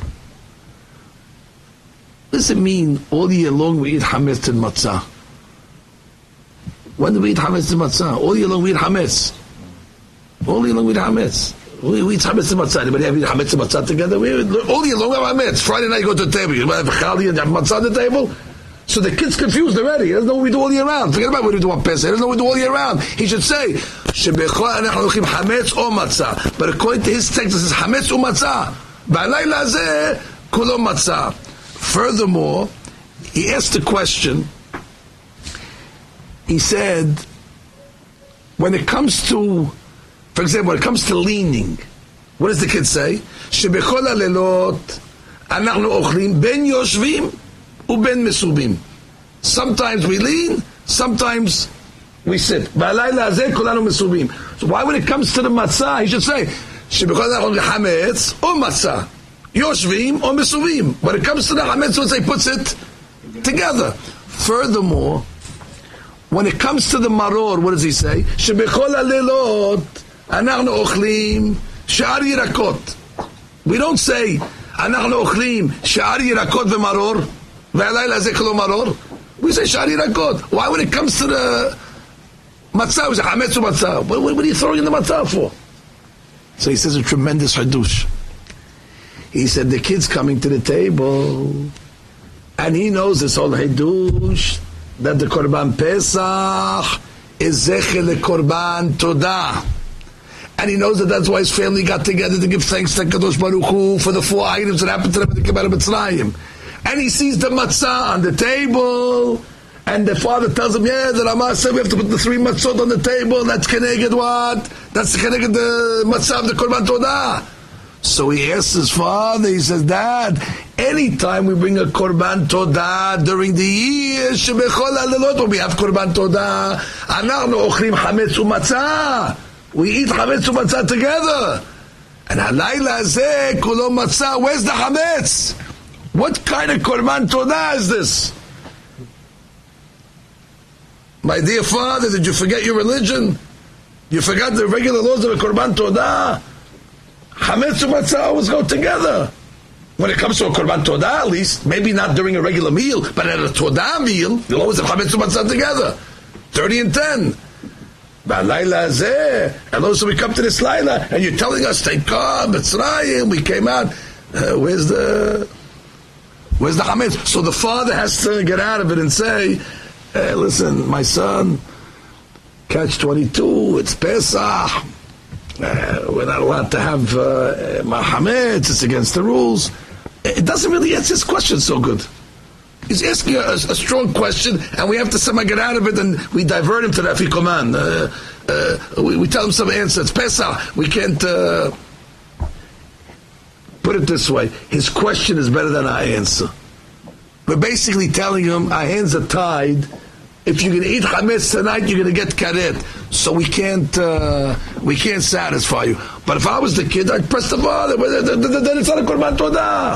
What does it mean all year long we eat hametz and matzah? When do we eat hametz and matzah? All year long we eat hametz. All year long we eat hametz. We, we eat hametz and matzah. Anybody have eat hametz and matzah together? We, all year long we have hametz. Friday night you go to the table. You have chali and have matzah on the table. So the kid's confused already. He doesn't know what we do all year round. Forget about what we do on Pesach. He doesn't know what we do all year round. He should say, Shebechol anachnu ochlim hametz or matzah. But according to his text, it says hametz or matzah. V'halayla zeh kulo matzah." Furthermore, he asked the question. He said, when it comes to, for example, when it comes to leaning, what does the kid say? Shebechol halelot anachnu ochlim ben yoshvim uben mesubim. Sometimes we lean, sometimes we sit. V'halayla hazeh kulanu mesubim. So why, when it comes to the matzah, he should say shebechol halelot hametz or matzah, yoshvim or mesubim. When it comes to the hametz, so he puts it together. Furthermore, when it comes to the maror, what does he say? Shebechol halelot anachnu ochlim she'ar yirakot. We don't say anachnu ochlim she'ar yirakot v'maror v'halayla hazeh kulo maror. We say she'ar yirakot. Why, when it comes to the matzah, we say hametz u'matzah? What, what are you throwing in the matzah for? So he says a tremendous hadush. He said the kid's coming to the table, and he knows this whole hadush, that the Korban Pesach is zecher le Korban Todah. and he knows that that's why his family got together to give thanks to Kadosh Baruch Hu for the four items that happened to them when they came out of Mitzrayim. And he sees the matzah on the table, and the father tells him, yeah, the Ramah said we have to put the three matzot on the table. That's keneged what? That's keneged the matzah of the Korban Todah. So he asks his father, he says, Dad, anytime we bring a Korban Todah during the year, shebechol halelot, when we have Korban Todah, anachnu ochrim chametz umatzah. We eat chametz umatzah together. And halayla hazeh kulo matzah. Where's the chametz? What kind of Korban Todah is this? My dear father, did you forget your religion? You forgot the regular laws of a Korban Todah? Chametz and matzah always go together. When it comes to a Korban Todah, at least, maybe not during a regular meal, but at a Todah meal, you'll always have Chametz and matzah together. thirty and ten. Ba'layla hazeh. And also we come to this Laila, and you're telling us, thank God, Mitzrayim, we came out. Uh, where's the... Where's the Chametz? So the father has to get out of it and say, hey, listen, my son, catch twenty-two, it's Pesach. Uh, we're not allowed to have uh, Chametz, it's against the rules. It doesn't really answer his question so good. He's asking a, a strong question, and we have to somehow get out of it, and we divert him to the Afikoman. Uh, uh, we, we tell him some answer. It's Pesach. We can't... Uh, Put it this way, his question is better than our answer. We're basically telling him, our hands are tied. If you're going to eat chametz tonight, you're going to get karet. So we can't, uh, we can't satisfy you. But if I was the kid, I'd press the father. Then it's not a korban todah.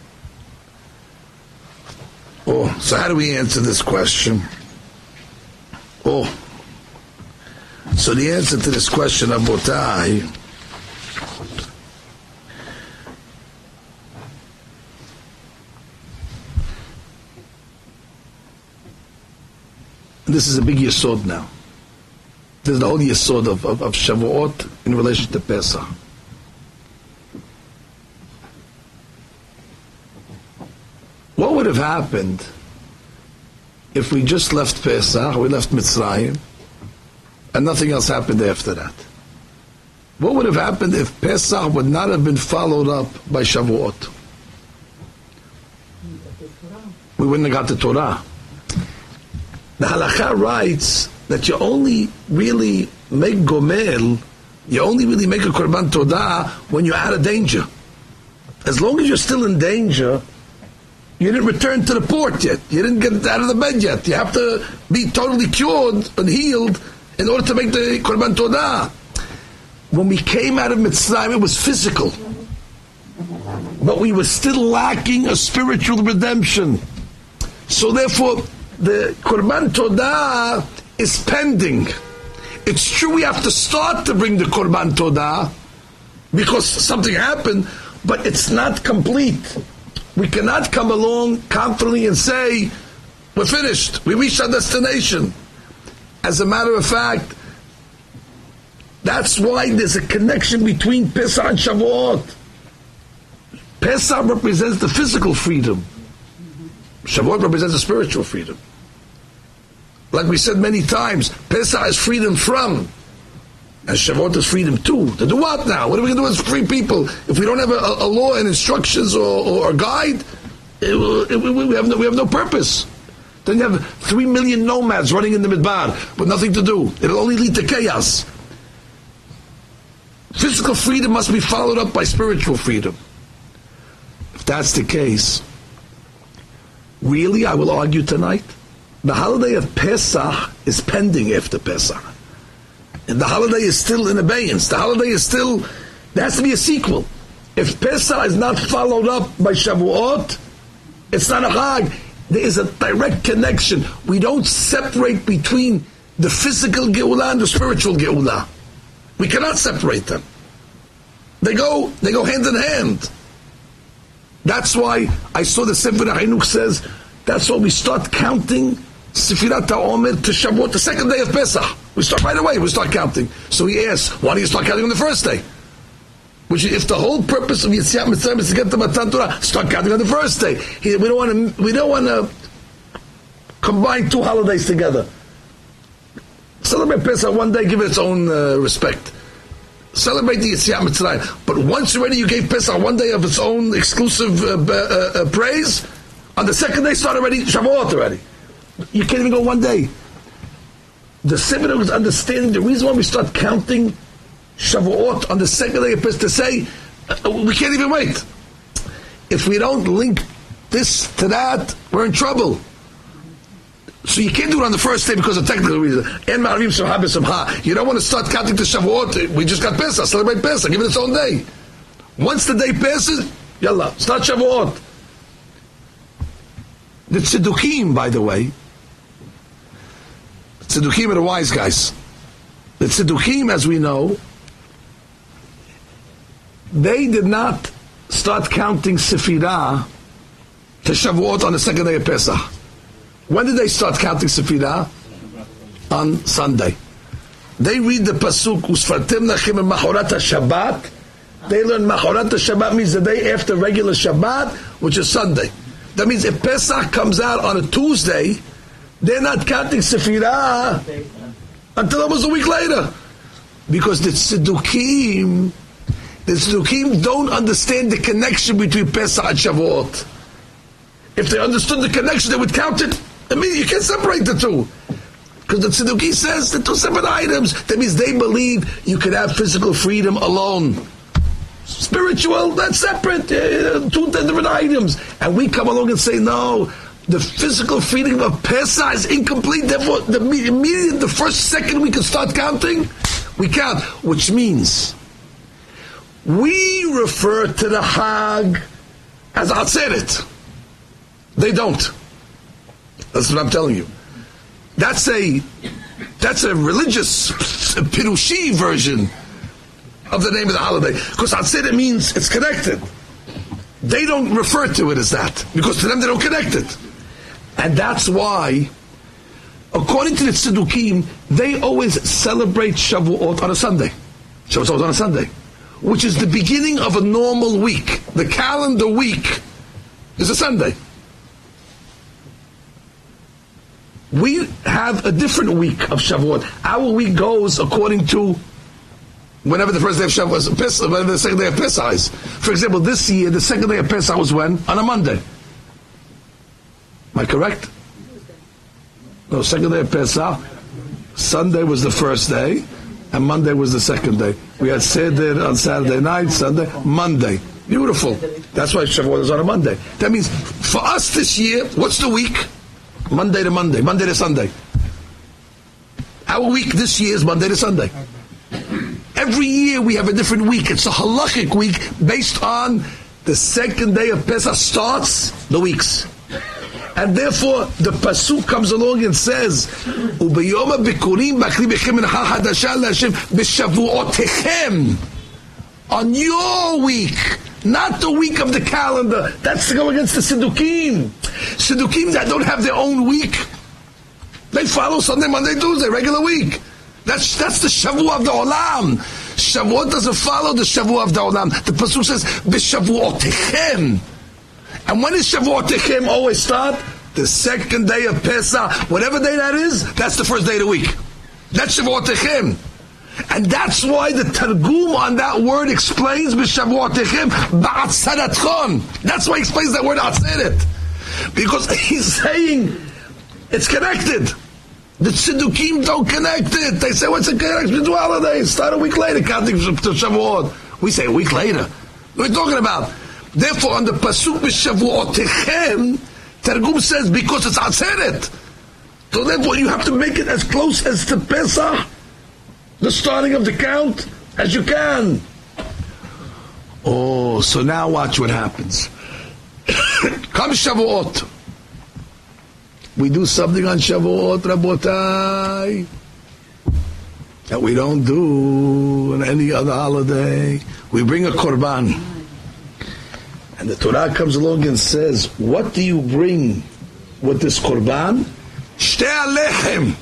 Oh, so how do we answer this question? Oh, so the answer to this question, Abotai, this is a big yesod now. This is the whole yesod of, of, of Shavuot in relation to Pesach. What would have happened if we just left Pesach, we left Mitzrayim, and nothing else happened after that? What would have happened if Pesach would not have been followed up by Shavuot? We wouldn't have got the Torah. The halakha writes that you only really make gomel, you only really make a korban todah when you're out of danger. As long as you're still in danger, you didn't return to the port yet. You didn't get out of the bed yet. You have to be totally cured and healed in order to make the korban todah. When we came out of Mitzrayim, it was physical. But we were still lacking a spiritual redemption. So therefore, the Korban Todah is pending. It's true we have to start to bring the Korban Todah because something happened, but it's not complete. We cannot come along confidently and say, we're finished, we reached our destination. As a matter of fact, that's why there's a connection between Pesach and Shavuot. Pesach represents the physical freedom. Shavuot represents the spiritual freedom. Like we said many times, Pesach is freedom from, and Shavuot is freedom to. To do what now? What are we going to do as free people? If we don't have a, a law and instructions or, or a guide, it, it, we, have no, we have no purpose. Then you have three million nomads running in the Midbar with nothing to do. It'll only lead to chaos. Physical freedom must be followed up by spiritual freedom. If that's the case, really, I will argue tonight, the holiday of Pesach is pending after Pesach. And the holiday is still in abeyance. The holiday is still, there has to be a sequel. If Pesach is not followed up by Shavuot, it's not a Chag. There is a direct connection. We don't separate between the physical Geulah and the spiritual Geulah. We cannot separate them. They go, they go hand in hand. That's why I saw the Sefer HaChinuch says, that's why we start counting Sefirat HaOmer to Shavuot, the second day of Pesach. We start right away, we start counting. So he asks, why do you start counting on the first day? Which, if the whole purpose of Yetziat Mitzrayim is to get the Matan Torah, start counting on the first day. He, we don't want to, we don't want to combine two holidays together. Celebrate Pesach one day, give it its own uh, respect. celebrate the Yetziat Mitzrayim. But once already you gave Pesach one day of its own exclusive uh, uh, uh, praise, on the second day start already Shavuot already. You can't even go one day. The Sefer is understanding the reason why we start counting Shavuot on the second day of Pesach to say uh, we can't even wait. If we don't link this to that, we're in trouble. So you can't do it on the first day because of technical reason. You don't want to start counting to Shavuot. We just got Pesach. Celebrate Pesach. Give it its own day. Once the day passes, yalla, start Shavuot. The Tzedukim, by the way, Tzedukim are the wise guys. The Tzedukim, as we know, they did not start counting Sefirah to Shavuot on the second day of Pesach. When did they start counting Sefirah? On Sunday. They read the pasuk Usfartem Nachim Machorat Shabbat. They learn Machorat Shabbat means the day after regular Shabbat, which is Sunday. That means if Pesach comes out on a Tuesday, they're not counting Sefirah until almost a week later, because the Tzedukim, the Tzedukim don't understand the connection between Pesach and Shavuot. If they understood the connection, they would count it. I mean, you can't separate the two. Because the Tzeduki says they're two separate items. That means they believe you could have physical freedom alone. Spiritual, that's separate. Uh, two different items. And we come along and say, no, the physical freedom of Pesach is incomplete. Therefore, the immediate, the first second we can start counting, we count. Which means, we refer to the Hag as Atzeret. They don't. That's what I'm telling you. That's a that's a religious Pirushi version of the name of the holiday. Because Atzeret means it's connected. They don't refer to it as that. Because to them they don't connect it. And that's why, according to the Tzedukim, they always celebrate Shavuot on a Sunday. Shavuot is on a Sunday. Which is the beginning of a normal week. The calendar week is a Sunday. We have a different week of Shavuot. Our week goes according to whenever the first day of Shavuot is, whenever the second day of Pesach is. For example, this year, the second day of Pesach was when? On a Monday. Am I correct? No, second day of Pesach, Sunday was the first day, and Monday was the second day. We had Seder on Saturday night, Sunday, Monday. Beautiful. That's why Shavuot is on a Monday. That means, for us this year, what's the week? Monday to Monday, Monday to Sunday. Our week this year is Monday to Sunday. Every year we have a different week. It's a halachic week based on the second day of Pesach starts the weeks. And therefore the pasuk comes along and says, "Ubeyoma bikurim bakri bechem mincha hadasha leHashem b'shavuotechem." On your week, not the week of the calendar. That's to go against the Siddukim. Siddukim that don't have their own week. They follow Sunday, Monday, Tuesday, regular week. That's that's the Shavuot of the Olam. Shavuot doesn't follow the Shavuot of the Olam. The pasuk says, "B'shavuotechem." And when does Shavuotechem always start? The second day of Pesach. Whatever day that is, that's the first day of the week. That's Shavuotechem. And that's why the Targum on that word explains B'shavuotechem ba'atzaratchon. That's why he explains that word atzeret. Because he's saying it's connected. The Tzedukim don't connect it. They say, what's the connection to two holidays? Start a week later, counting to Shavuot. We say a week later. What are we talking about? Therefore, on the Pasuk B'shavuotechem, Targum says, because it's atzeret. So therefore, you have to make it as close as to Pesach, the starting of the count, as you can. Oh, so now watch what happens. Come Shavuot. We do something on Shavuot, Rabotai, that we don't do on any other holiday. We bring a korban. And the Torah comes along and says, what do you bring with this korban? Shtei alechem.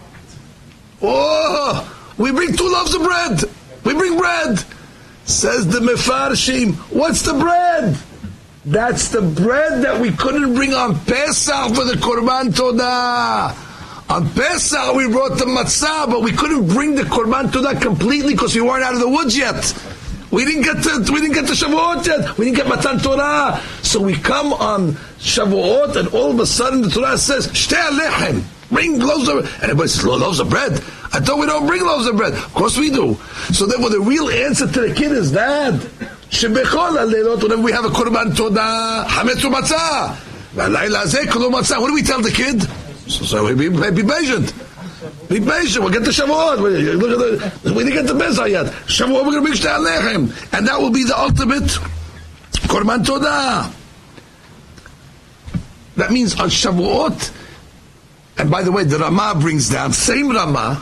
Oh, we bring two loaves of bread. We bring bread. Says the Mefarshim, what's the bread? That's the bread that we couldn't bring on Pesach for the Korban Todah. On Pesach we brought the matzah, but we couldn't bring the Korban Todah completely because we weren't out of the woods yet. We didn't get to we didn't get to Shavuot yet. We didn't get Matan Torah. So we come on Shavuot, and all of a sudden the Torah says, Shtei alechem, bring loaves of bread. And everybody says, loaves of bread? I thought we don't bring loaves of bread. Of course we do. So therefore the real answer to the kid is that Shebechol HaLeilot, whenever we have a Korban Todah, Hametz u'Matzah. V'Layla hazeh kolo matzah. What do we tell the kid? So, so be, be patient. Be patient. We'll get to Shavuot. Look at the, we didn't get to Pesach yet. Shavuot, we're going to bring Shtei alechem. And that will be the ultimate Korban Todah. That means on Shavuot, and by the way, the Ramah brings down, same Ramah,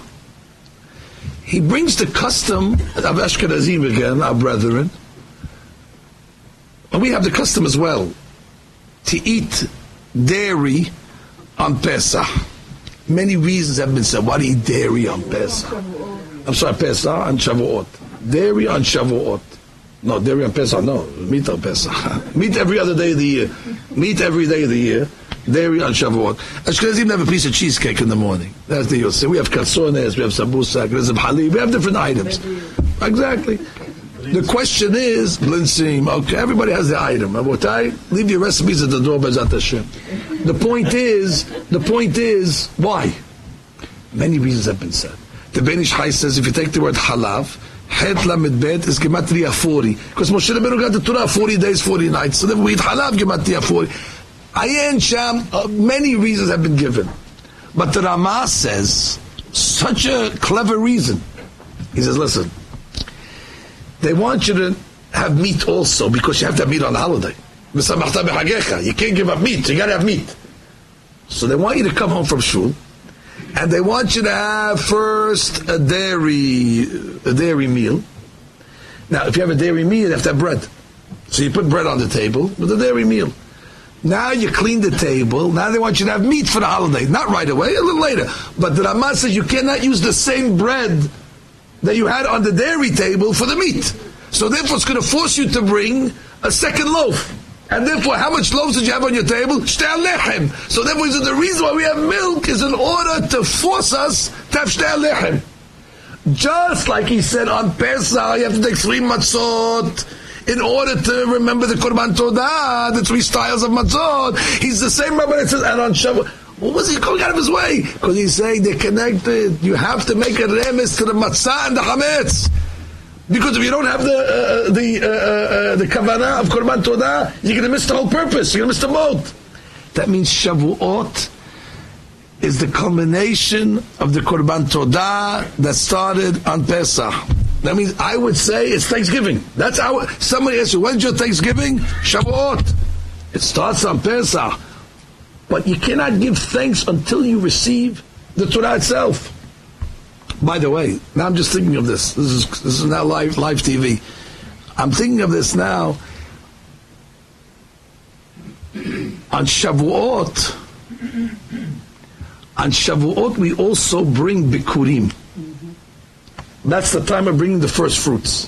he brings the custom of Ashkenazim again, our brethren, and we have the custom as well, to eat dairy on Pesach. Many reasons have been said. Why do you eat dairy on Pesach? I'm sorry, Pesach on Shavuot. Dairy on Shavuot. No, dairy on Pesach, no. Meat on Pesach. Meat every other day of the year. Meat every day of the year. Dairy on Shavuot. Ashkenazim have a piece of cheesecake in the morning. That's the Yosef. We have katsones, we have sabusak, we have halib, we have different items. Exactly. The question is, Blinsim, okay, everybody has the item. Abotai, leave your recipes at the door, B'ezrat Hashem. The point is, the point is, why? Many reasons have been said. The Ben Ish Chai says, if you take the word halav, Het Lamed Bet is Gematria forty. Because Moshe Rabbeinu got the Torah forty days, forty nights. So then we eat halav, Gematria forty. Ayin Sham, uh, many reasons have been given. But the Ramah says, such a clever reason. He says, listen, they want you to have meat also, because you have to have meat on the holiday. You can't give up meat, you gotta have meat. So they want you to come home from shul, and they want you to have first a dairy, a dairy meal. Now, if you have a dairy meal, you have to have bread. So you put bread on the table with a dairy meal. Now you clean the table. Now they want you to have meat for the holiday. Not right away, a little later. But the Ramah says you cannot use the same bread that you had on the dairy table for the meat. So therefore it's going to force you to bring a second loaf. And therefore, how much loaves did you have on your table? Shtei alechem. So therefore, the reason why we have milk is in order to force us to have shtei alechem. Just like he said on Pesach, you have to take three matzot in order to remember the Korban Todah, the three styles of matzot. He's the same Rabbi that says, and on Shavuot. What was he going out of his way? Because he's saying they're connected. You have to make a remes to the matzah and the chametz. Because if you don't have the uh, the uh, uh, the kavanah of Korban Todah, you're going to miss the whole purpose. You're going to miss the mode. That means Shavuot is the culmination of the Korban Todah that started on Pesach. That means I would say it's Thanksgiving. That's how somebody asks you, when's your Thanksgiving? Shavuot. It starts on Pesach. But you cannot give thanks until you receive the Torah itself. By the way, now I'm just thinking of this. This is this is now live live T V. I'm thinking of this now. On Shavuot, on Shavuot we also bring Bikurim. That's the time of bringing the first fruits.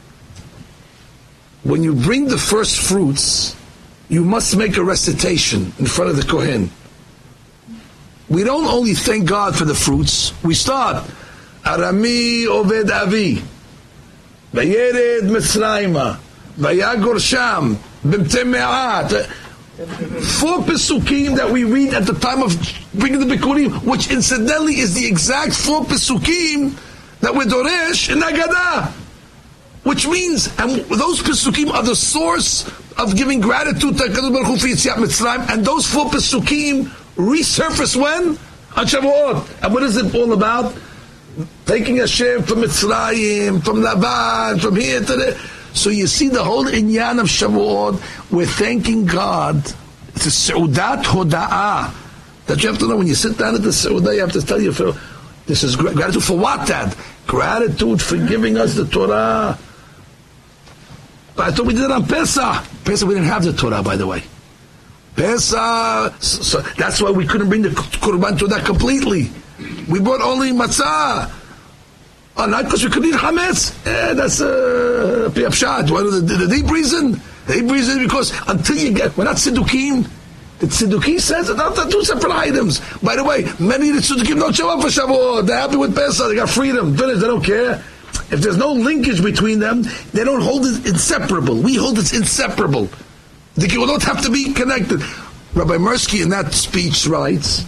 When you bring the first fruits, you must make a recitation in front of the Kohen. We don't only thank God for the fruits, we start Arami Oved Avi Vayered Mitzrayma Vayagor Sham Bimte Me'at. Four Pesukim that we read at the time of bringing the Bikurim, which incidentally is the exact four Pesukim that we're Doresh in Haggadah. Which means, and those Pesukim are the source of giving gratitude to HaKadosh Baruch Hu for Yetziat Mitzrayim, and those four Pesukim resurface when? On Shavuot. And what is it all about? Taking Hashem from Mitzrayim, from Lavan, from here to there. So you see the whole inyan of Shavuot, we're thanking God. It's a Seudat Hoda'ah. That you have to know when you sit down at the Seudah, you have to tell you, for, this is gratitude for what, Dad? Gratitude for giving us the Torah. But I thought we did it on Pesach. Pesach, we didn't have the Torah, by the way. Pesach, so that's why we couldn't bring the Korban Todah completely. We brought only matzah. Oh, not because we couldn't eat chametz. Eh, that's a piyapshat. What the, the, the deep reason? The deep reason is because until you get, we're not Siddukim. The Tzedukim says it's not two separate items. By the way, many of the Tzedukim don't show up for Shavuot. They're happy with Pesach. They got freedom. Finished. They don't care. If there's no linkage between them, they don't hold it inseparable. We hold it inseparable. The Geulot have to be connected. Rabbi Mirsky in that speech writes,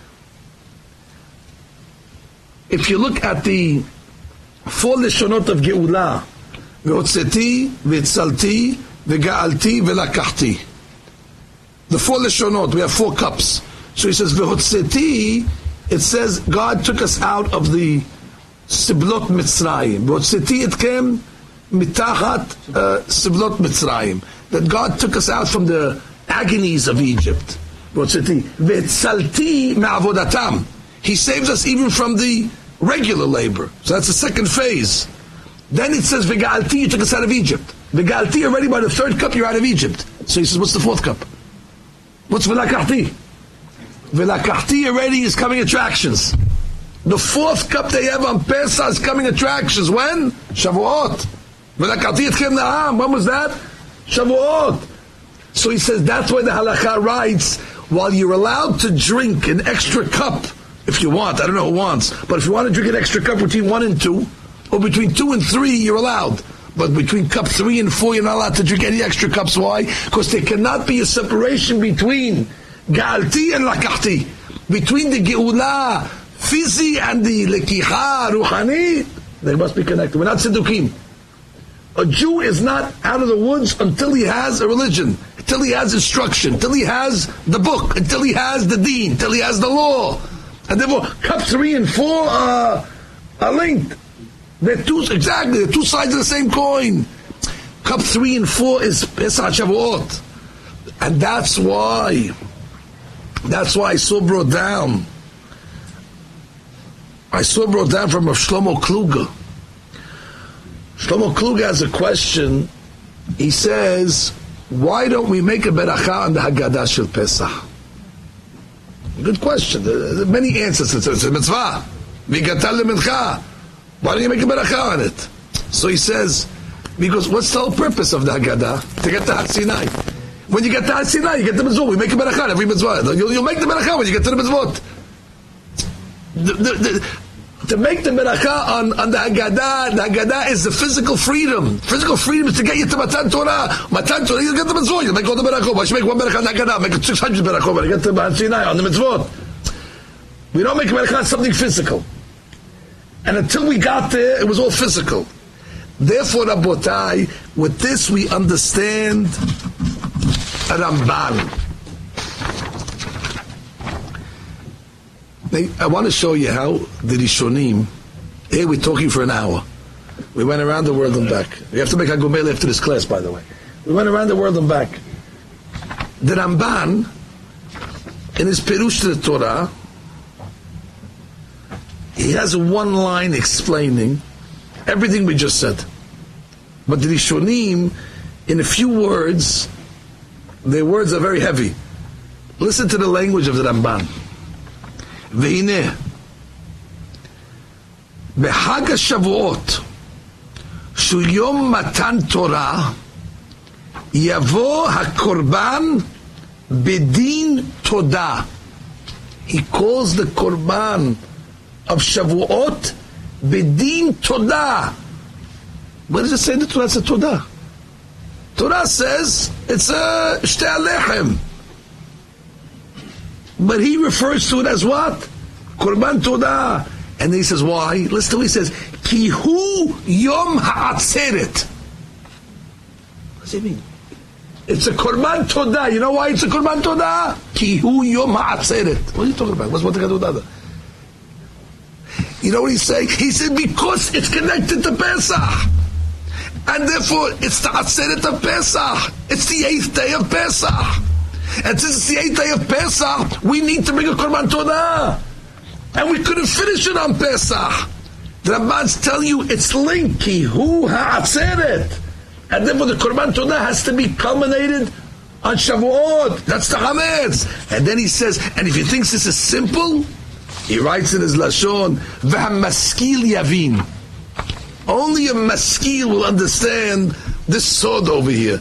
if you look at the four leshonot of Geulah, Ve'otzeti, Ve'etzalti, Ve'ga'alti, Ve'lakachti. The four leshonot, we have four cups. So he says, Ve'otzeti, it says God took us out of the Siblot Mitzrayim. Ve'otzeti, it came mitachat Siblot Mitzrayim. That God took us out from the agonies of Egypt. Ve'otzeti, Ve'etzalti me'avodatam. He saves us even from the regular labor. So that's the second phase. Then it says, Ve'ga'alti, you took us out of Egypt. Ve'ga'alti, already by the third cup, you're out of Egypt. So he says, what's the fourth cup? What's Ve'lakachti? Ve'lakachti already is coming attractions. The fourth cup they have on Pesach is coming attractions. When? Shavuot. Ve'lakachti etchem na'am. When was that? Shavuot. So he says, that's why the halakha writes, while you're allowed to drink an extra cup, if you want, I don't know who wants, but if you want to drink an extra cup between one and two, or between two and three, you're allowed. But between cup three and four, you're not allowed to drink any extra cups. Why? Because there cannot be a separation between Ga'alti and Lakachti. Between the Geulah, Fizi, and the Lekicha, Ruhani, they must be connected. We're not Tzedukim. A Jew is not out of the woods until he has a religion, until he has instruction, until he has the book, until he has the deen, until he has the law. And therefore, cup three and four are, are linked. They're two, exactly, they're two sides of the same coin. Cup three and four is Pesach Shavuot. And that's why, that's why I saw brought down, I saw brought down from Rav Shlomo Kluger. Shlomo Kluger has a question. He says, why don't we make a beracha on the Haggadah Shel Pesach? Good question. There are many answers. It's a mitzvah. V'gatal lemincha. Why don't you make a beracha on it? So he says, because what's the whole purpose of the Haggadah? To get to Har Sinai. When you get to Har Sinai, you get the mitzvah. We make a beracha on every mitzvah. You'll, you'll make the beracha when you get to the mitzvot. The, the, the, to make the beracha on, on the Haggadah, the Haggadah is the physical freedom. Physical freedom is to get you to Matan Torah. Matan Torah, you get the mitzvah. You make all the beracha. Why should you make one beracha on the Haggadah? Make it six hundred beracha when you get to Har Sinai on the mitzvot. We don't make a beracha on something physical. And until we got there, it was all physical. Therefore, Rabotai, with this we understand a Ramban. I want to show you how the Rishonim, here we're talking for an hour. We went around the world and back. We have to make a gomel after this class, by the way. We went around the world and back. The Ramban, in his Perush to the Torah, he has a one line explaining everything we just said. But the Rishonim, in a few words, their words are very heavy. Listen to the language of the Ramban. Ve'ineh, B'Hag HaShavuot, Shu Yom Matan Torah, Yavo HaKorban Bedin Todah. He calls the Korban of Shavuot Bedin Todah. What does it say in the Torah? It's a Todah. Torah says it's a Shtei Alechem. But he refers to it as what? Korban Todah. And then he says, why? Listen to what he says. Ki hu Yom Ha'atzeret. What does it mean? It's a Korban Todah. You know why it's a Korban Todah? Ki hu Yom Ha'atzeret. What are you talking about? What's what the other? You know what he's saying? He said because it's connected to Pesach. And therefore it's the Atzeret of Pesach. It's the eighth day of Pesach. And since it's the eighth day of Pesach, we need to bring a Korban Todah. And we couldn't finish it on Pesach. The Ramban's telling you it's linked. Ki hu ha'atzeret. And therefore the Korban Todah has to be culminated on Shavuot. That's the Hametz. And then he says, and if he thinks this is simple, he writes in his Lashon, V'hamaskil yavin. Only a maskil will understand this sword over here.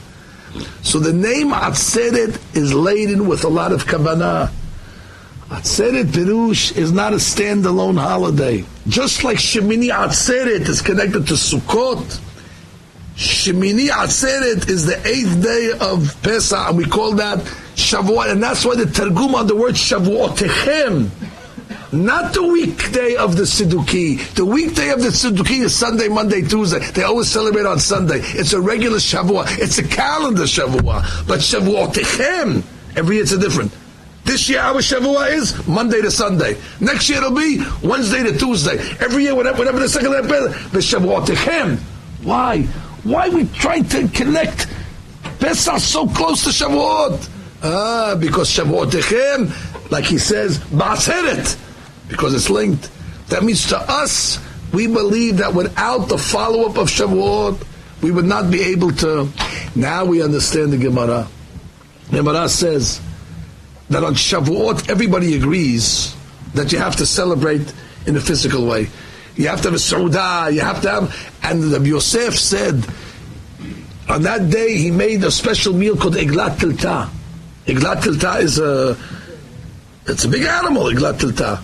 So the name Atzeret is laden with a lot of kavanah. Atzeret Pirush is not a standalone holiday. Just like Shemini Atzeret is connected to Sukkot, Shemini Atzeret is the eighth day of Pesach, and we call that Shavuot, and that's why the Targum on the word Shavuotechem, not the weekday of the Sidduki. The weekday of the Sidduki is Sunday, Monday, Tuesday. They always celebrate on Sunday. It's a regular Shavuot. It's a calendar Shavuot. But Shavuotechem, every year it's a different. This year our Shavuot is Monday to Sunday. Next year it'll be Wednesday to Tuesday. Every year, whenever, whenever the second day, the Shavuotechem. Why? Why are we trying to connect Pesach so close to Shavuot? Ah, because Shavuotechem, like he says, Ba'atzeret, because it's linked. That means to us, we believe that without the follow-up of Shavuot, we would not be able to. Now we understand the Gemara. The Gemara says that on Shavuot, everybody agrees that you have to celebrate in a physical way. You have to have a Seudah, you have to have, and Rabbi Yosef said, on that day he made a special meal called Eglat Tilta. Eglat Tilta is a, it's a big animal, Eglat Tilta.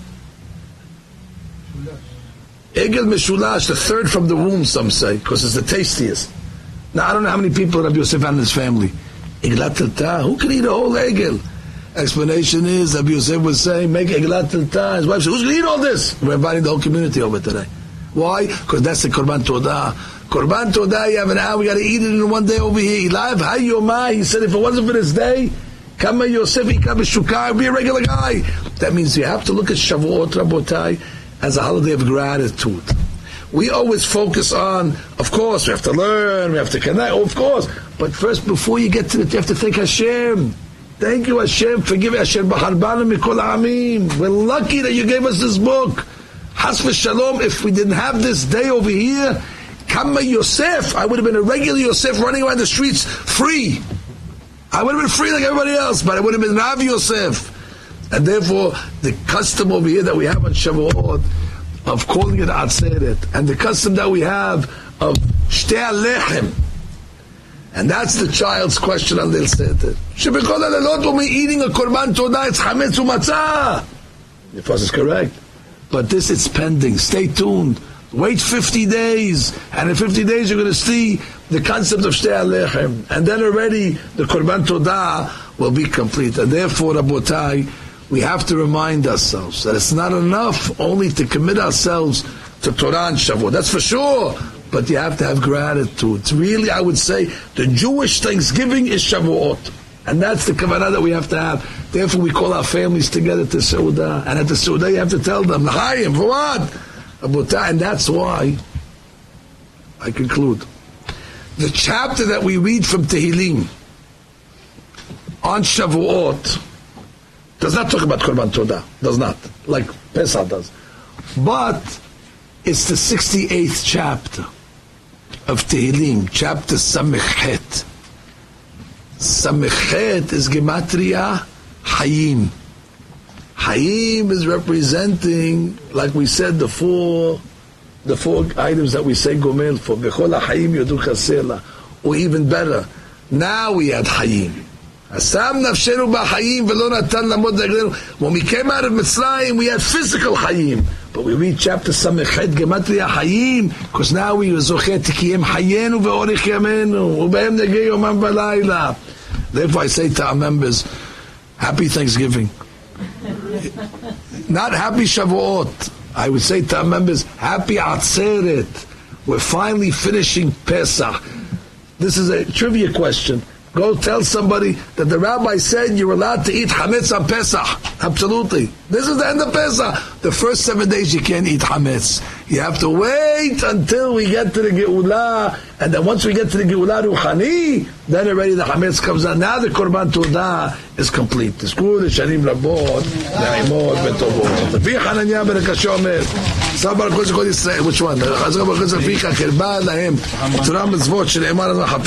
Egel Meshulash, the third from the womb, some say, because it's the tastiest. Now, I don't know how many people Rabbi Yosef had in his family. Eglat Tilta, who can eat a whole Egel? Explanation is, Rabbi Yosef was saying, make Eglat Tilta. His wife said, who's going to eat all this? We're inviting the whole community over today. Why? Because that's the Korban Todah. Korban Todah, you have an hour, we got to eat it in one day over here. Live, Hayomah, he said, if it wasn't for this day, Kama Yosef, Kama Shukar, be a regular guy. That means you have to look at Shavuot, Rabotai, as a holiday of gratitude. We always focus on, of course, we have to learn, we have to connect, of course. But first, before you get to it, you have to thank Hashem. Thank you, Hashem. Forgive Hashem. We're lucky that you gave us this book. Has v'shalom. If we didn't have this day over here, Kama Yosef, I would have been a regular Yosef running around the streets free. I would have been free like everybody else, but I would have been Rav Yosef. And therefore, the custom over here that we have on Shavuot of calling it Atzeret, and the custom that we have of Shtei Lechem, and that's the child's question on Leil Seder. Shebekol halelot, when we're eating a Korban Todah, it's Chametz u'Matzah. Your fuss is correct. But this, it's pending. Stay tuned. Wait fifty days. And in fifty days, you're going to see the concept of Shtei Lechem. And then already, the Korban Todah will be complete. And therefore, Rabotai, we have to remind ourselves that it's not enough only to commit ourselves to Torah and Shavuot. That's for sure. But you have to have gratitude. It's really, I would say, the Jewish Thanksgiving is Shavuot. And that's the kavanah that we have to have. Therefore, we call our families together to Seudah. And at the Seudah, you have to tell them, L'chaim, for what? And that's why, I conclude, the chapter that we read from Tehillim on Shavuot does not talk about Korban Todah. Does not. Like Pesach does. But it's the sixty-eighth chapter of Tehillim, chapter Samechet. Samechet is Gematria Hayim. Hayim is representing, like we said, the four, the four items that we say Gomel for. Bechol Hayim Yodu Chasela. Or even better, now we had Hayim. Asam nafshenu b'Hayim v'lo natan lamod le'eglenu. When we came out of Mitzrayim, we had physical Hayim. But we read chapter Samechet Gematria Hayim, because now we are Zochet Tikiyem Hayenu ve'orich yamenu u'behem negei yomam v'layla. Therefore I say to our members, Happy Thanksgiving. Not Happy Shavuot. I would say to our members, Happy Atzeret. We're finally finishing Pesach. This is a trivia question. Go tell somebody that the rabbi said you're allowed to eat chametz on Pesach. Absolutely. This is the end of Pesach. The first seven days you can't eat chametz. You have to wait until we get to the Geulah. And then once we get to the Geulah Ruchani, then already the chametz comes out. Now the Korban Todah is complete. Tizkuru l'shanim rabot, na'imot v'tovot. Lefi Hananiah ben Akashya omer, Sabar kol Yisrael. Which one? Chazar bar kol Yisrael, Ficha kirba lahem. Torah mitzvot shene'emar